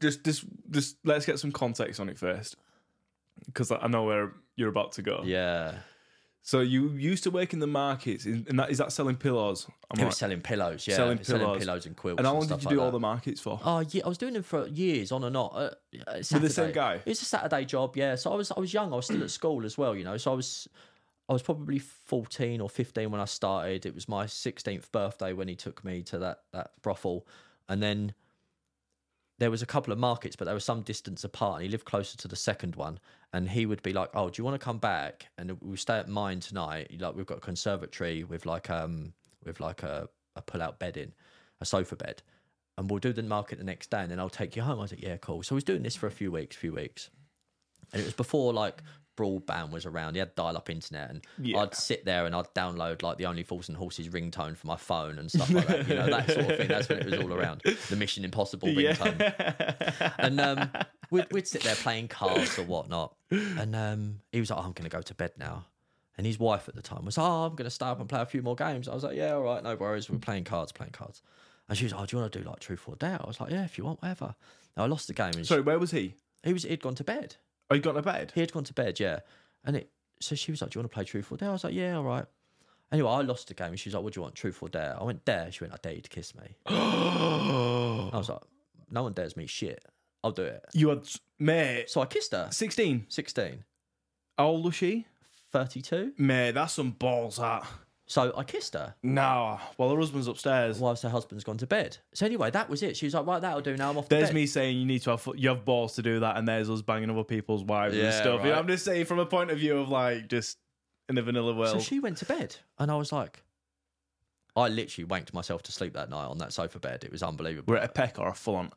just let's get some context on it first, because I know where you're about to go. Yeah. So you used to work in the markets, and is that selling pillows? He was selling pillows, yeah. Selling Selling pillows. pillows and quilts. And how long stuff did you like do all that. the markets for? Oh yeah, I was doing them for years on and off. With the same guy? It's a Saturday job, yeah. So I was young. I was still at school as well, you know. So I was probably 14 or 15 when I started. It was my 16th birthday when he took me to that brothel, and then there was a couple of markets, but they were some distance apart. And he lived closer to the second one, and he would be like, "Oh, do you want to come back? And we'll stay at mine tonight. Like we've got a conservatory with like a pull-out bed in, a sofa bed, and we'll do the market the next day, and then I'll take you home." I was like, "Yeah, cool." So I was doing this for a few weeks, and it was before like broadband was around. He had dial-up internet, and Yeah. I'd sit there and I'd download like the Only Fools and Horses ringtone for my phone and stuff like that. You know, that sort of thing. That's when it was all around. The Mission Impossible ringtone. And we'd sit there playing cards or whatnot. And he was like, "Oh, I'm going to go to bed now." And his wife at the time was, "Oh, I'm going to stay up and play a few more games." I was like, "Yeah, all right, no worries. We're playing cards. And she was like, "Oh, do you want to do like truth or dare?" I was like, "Yeah, if you want, whatever." Now, I lost the game. And Sorry, where was he? he'd gone to bed. Oh, you got to bed? He had gone to bed, yeah. And so she was like, "Do you want to play truth or dare?" I was like, "Yeah, all right." Anyway, I lost the game, and she was like, "What do you want, truth or dare?" I went, "Dare." She went, "I dare you to kiss me." I was like, "No one dares me shit. I'll do it." You had, mate, So I kissed her. 16. 16. How old was she? 32. Mate, that's some balls, that. So I kissed her No. Well, her husband's upstairs. whilst her husband's gone to bed. So anyway, that was it. She was like, "Right, that'll do now. I'm off to There's bed." me saying you need to you have balls to do that, and there's us banging other people's wives and Yeah, stuff. You know, right. I'm just saying from a point of view of like just in the vanilla world. So she went to bed, and I was like, I literally wanked myself to sleep that night on that sofa bed. It was unbelievable. We're at a peck or a full on.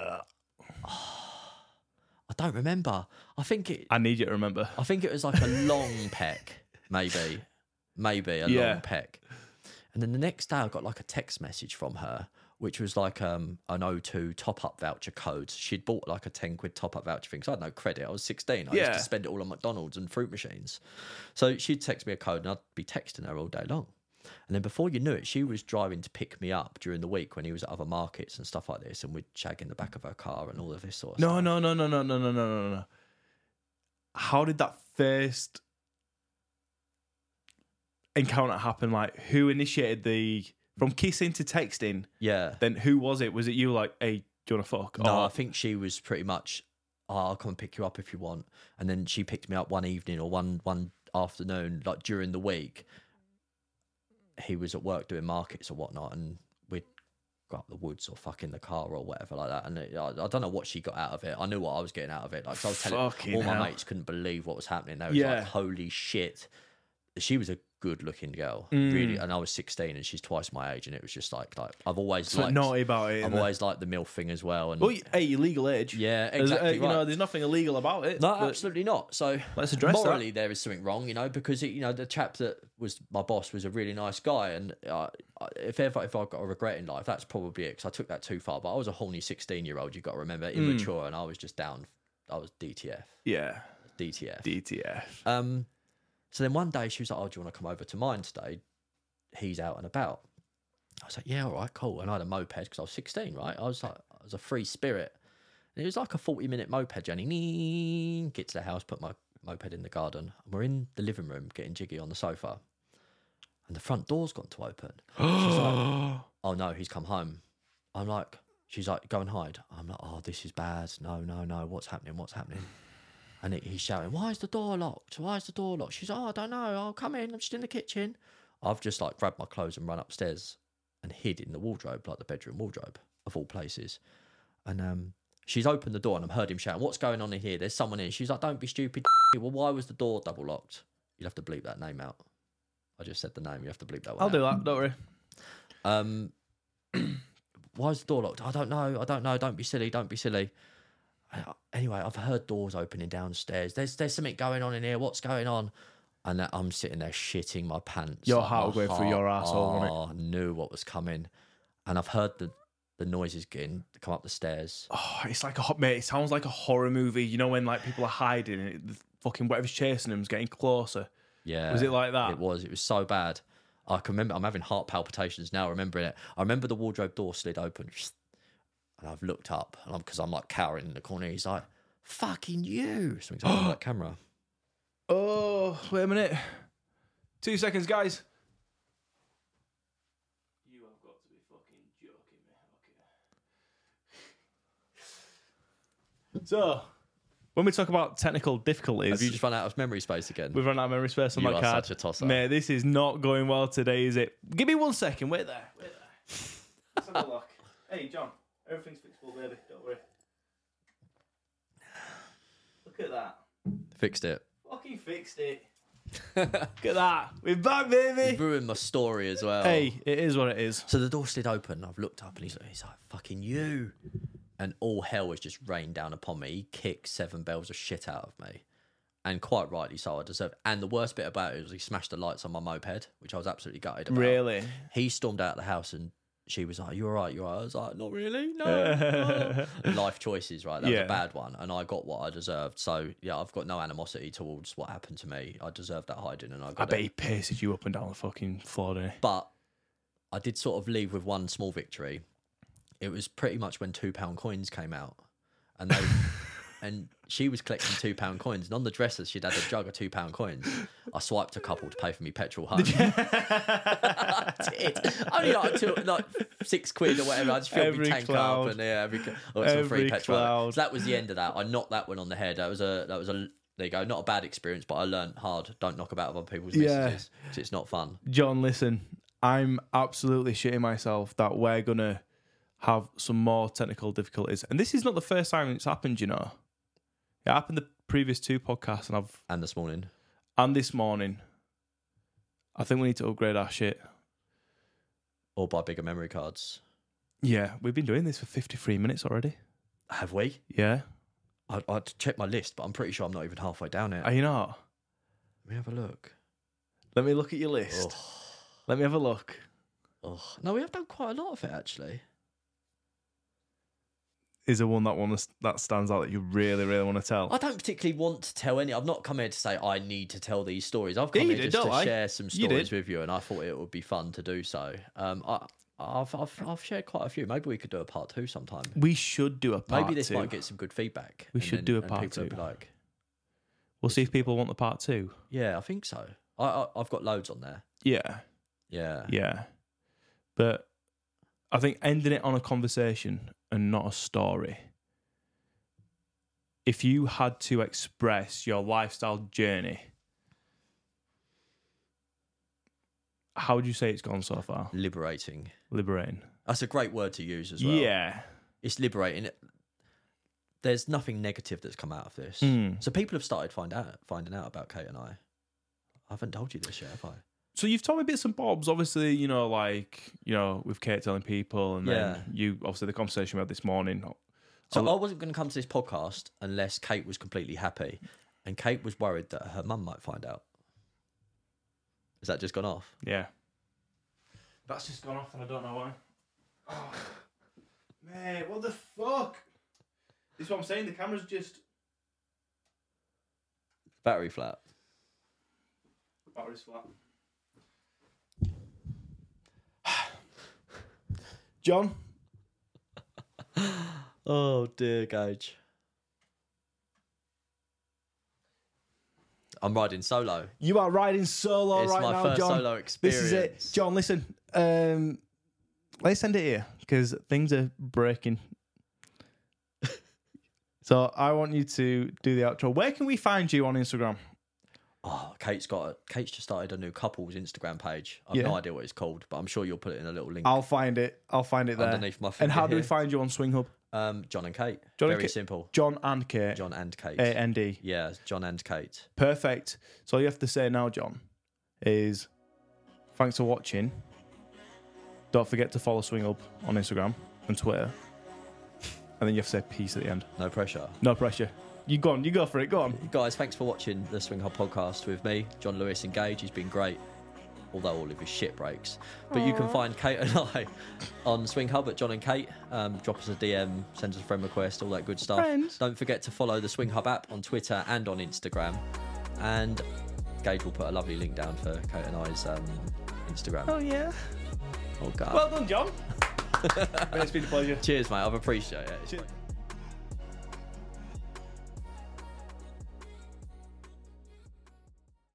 I don't remember. I think it I need you to remember. was like a long peck, maybe a Yeah. long peck. And then the next day, I got like a text message from her, which was like an O2 top up voucher code. She'd bought like a 10 quid top up voucher thing because I had no credit. I was 16. I used Yeah. to spend it all on McDonald's and fruit machines. So she'd text me a code, and I'd be texting her all day long. And then before you knew it, she was driving to pick me up during the week when he was at other markets and stuff like this, and we'd shag in the back of her car and all of this sort of stuff. No. How did that first encounter happen? Like, who initiated from kissing to texting? Yeah. Then who was it? Was it you? Like, hey, do you want to fuck? No, Or- I think she was pretty much, "Oh, I'll come and pick you up if you want." And then she picked me up one evening or one afternoon, like during the week. He was at work doing markets or whatnot, and we'd go up the woods or fuck in the car or whatever like that. And I don't know what she got out of it. I knew what I was getting out of it. Like, 'cause I was telling Fucking all my hell. mates couldn't believe what was happening. They was Yeah. like, "Holy shit!" She was a good-looking girl, Mm. really, and I was 16, and she's twice my age, and it was just like I've always Something liked, naughty about it. I've isn't there? always liked the MILF thing as well. And Well, hey, legal age. yeah, There's, exactly. you know, right. there's nothing illegal about it. No, but absolutely not. So Let's address that. morally, there is something wrong, you know, because the chap that was my boss was a really nice guy, and if I've got a regret in life, that's probably it. Because I took that too far. But I was a horny 16-year-old. You've got to remember, immature, and I was just down. I was DTF. Yeah, DTF. DTF. So then one day she was like, "Oh, do you want to come over to mine today? He's out and about." I was like, "Yeah, all right, cool." And I had a moped because I was 16, right? I was a free spirit. And it was like a 40-minute moped journey. Get to the house, put my moped in the garden. And we're in the living room getting jiggy on the sofa. And the front door's gone to open. She's like, "Oh no, he's come home." I'm like, she's like, "Go and hide." I'm like, "Oh, this is bad. No. What's happening? And he's shouting, "Why is the door locked? Why is the door locked?" She's like, "Oh, I don't know. I'll come in. I'm just in the kitchen." I've just like grabbed my clothes and run upstairs and hid in the wardrobe, like the bedroom wardrobe of all places. And she's opened the door and I've heard him shouting, "What's going on in here? There's someone in." She's like, "Don't be stupid." Well, why was the door double locked? You'll have to bleep that name out. I just said the name. You have to bleep that one I'll out. do that. Don't worry. Why is the door locked? I don't know. Don't be silly. Anyway, I've heard doors opening downstairs. There's something going on in here. What's going on? And I'm sitting there shitting my pants. Your like, heart my will go through your asshole, won't it? I knew what was coming. And I've heard the noises come up the stairs. Oh, it's like mate. It sounds like a horror movie. You know when like people are hiding and the fucking whatever's chasing them's getting closer. Yeah. Was it like that? It was so bad. I can remember, I'm having heart palpitations now remembering it. I remember the wardrobe door slid open. And I've looked up, and because I'm like cowering in the corner. He's like, "Fucking you!" Something's up on that camera. Oh, wait a minute. 2 seconds, guys. You have got to be fucking joking me. Okay. So, when we talk about technical difficulties, Have you just run out of memory space again? we've run out of memory space on You my are card. such a tosser. Mate, this is not going well today, is it? Give me 1 second. Wait there. Let's have a look. Hey, John. Everything's fixable, baby. Don't worry. Look at that. Fixed it. Fucking fixed it. Look at that. We're back, baby. You've ruined my story as well. Hey, it is what it is. So the door slid open. I've looked up, and he's like, "Fucking you!" And all hell has just rained down upon me. He kicked 7 bells of shit out of me, and quite rightly so. I deserve. And the worst bit about it was he smashed the lights on my moped, which I was absolutely gutted about. Really? He stormed out of the house, and she was like, "You all right? You all right?" I was like, "Not really, no." Life choices, right? That was Yeah. a bad one, and I got what I deserved. So yeah, I've got no animosity towards what happened to me. I deserved that hiding, and I I got bet it. he paces you up and down the fucking floor, didn't he? But I did sort of leave with one small victory. It was pretty much when £2 coins came out, and they and she was collecting £2 coins, and on the dresser she'd had a jug of £2 coins. I swiped a couple to pay for me petrol home. I did. Only like 6 quid or whatever. I just filled Every my tank cloud. up, and yeah, some Every free petrol. cloud. So that was the end of that. I knocked that one on the head. That was a there you go. Not a bad experience, but I learned hard. Don't knock about other people's Yeah. messages. 'Cause it's not fun. John, listen, I'm absolutely shitting myself that we're going to have some more technical difficulties. And this is not the first time it's happened, you know. It happened the previous 2 podcasts And this morning. and this morning. I think we need to upgrade our shit. Or buy bigger memory cards. Yeah, we've been doing this for 53 minutes already. Have we? Yeah. I'd check my list, but I'm pretty sure I'm not even halfway down it. Are you not? Let me have a look. Let me look at your list. Let me have a look. Oh. No, we have done quite a lot of it, actually. Is there one that stands out that you really, really want to tell? I don't particularly want to tell any. I've not come here to say I need to tell these stories. I've Yeah, come you here did, just don't to I? share some You stories did. with you, and I thought it would be fun to do so. I've shared quite a few. Maybe we could do a part 2 sometime. We should do a part Maybe this 2. might get some good feedback. We and should then- do a and part people will 2. be like, We'll see if people want the part 2. yeah, I think so. I've got loads on there. Yeah. Yeah. Yeah. But I think ending it on a conversation and not a story. If you had to express your lifestyle journey, how would you say it's gone so far? Liberating. Liberating. That's a great word to use as well. Yeah. It's liberating. There's nothing negative that's come out of this. So people have started finding out about Kate and I. I haven't told you this yet, have I? So you've told me bits and bobs, obviously, you know, like, you know, with Kate telling people, and Yeah. then you, obviously, the conversation we had this morning. So I wasn't going to come to this podcast unless Kate was completely happy. And Kate was worried that her mum might find out. Has that just gone off? Yeah. That's just gone off and I don't know why. Oh, mate, what the fuck? This is what I'm saying, the camera's just... Battery flat. Battery's flat. John? Oh dear, Gage. I'm riding solo. You are riding solo It's right my now, first John. solo experience. This is it. John, listen. Let's end it here because things are breaking. So I want you to do the outro. Where can we find you on Instagram? Oh, Kate's just started a new couples Instagram page. I've Yeah. no idea what it's called, but I'm sure you'll put it in a little link. I'll find it there. Underneath my And finger how do we here. find you on Swing Hub? John and Kate. John and Very Kate. simple. John and Kate. John and Kate. A-N-D. Yeah, John and Kate. Perfect. So all you have to say now, John, is thanks for watching. Don't forget to follow Swing Hub on Instagram and Twitter. And then you have to say peace at the end. No pressure. No pressure. You go on. You go for it. Go on. Guys, thanks for watching the Swing Hub podcast with me, John Lewis and Gage. He's been great, although all of his shit breaks. But you can find Kate and I on Swing Hub at John and Kate. Drop us a DM, send us a friend request, all that good stuff. Friends. Don't forget to follow the Swing Hub app on Twitter and on Instagram. And Gage will put a lovely link down for Kate and I's Instagram. Oh, yeah. Oh, God. Well done, John. It's been a pleasure. Cheers, mate. I've appreciated it. Cheers.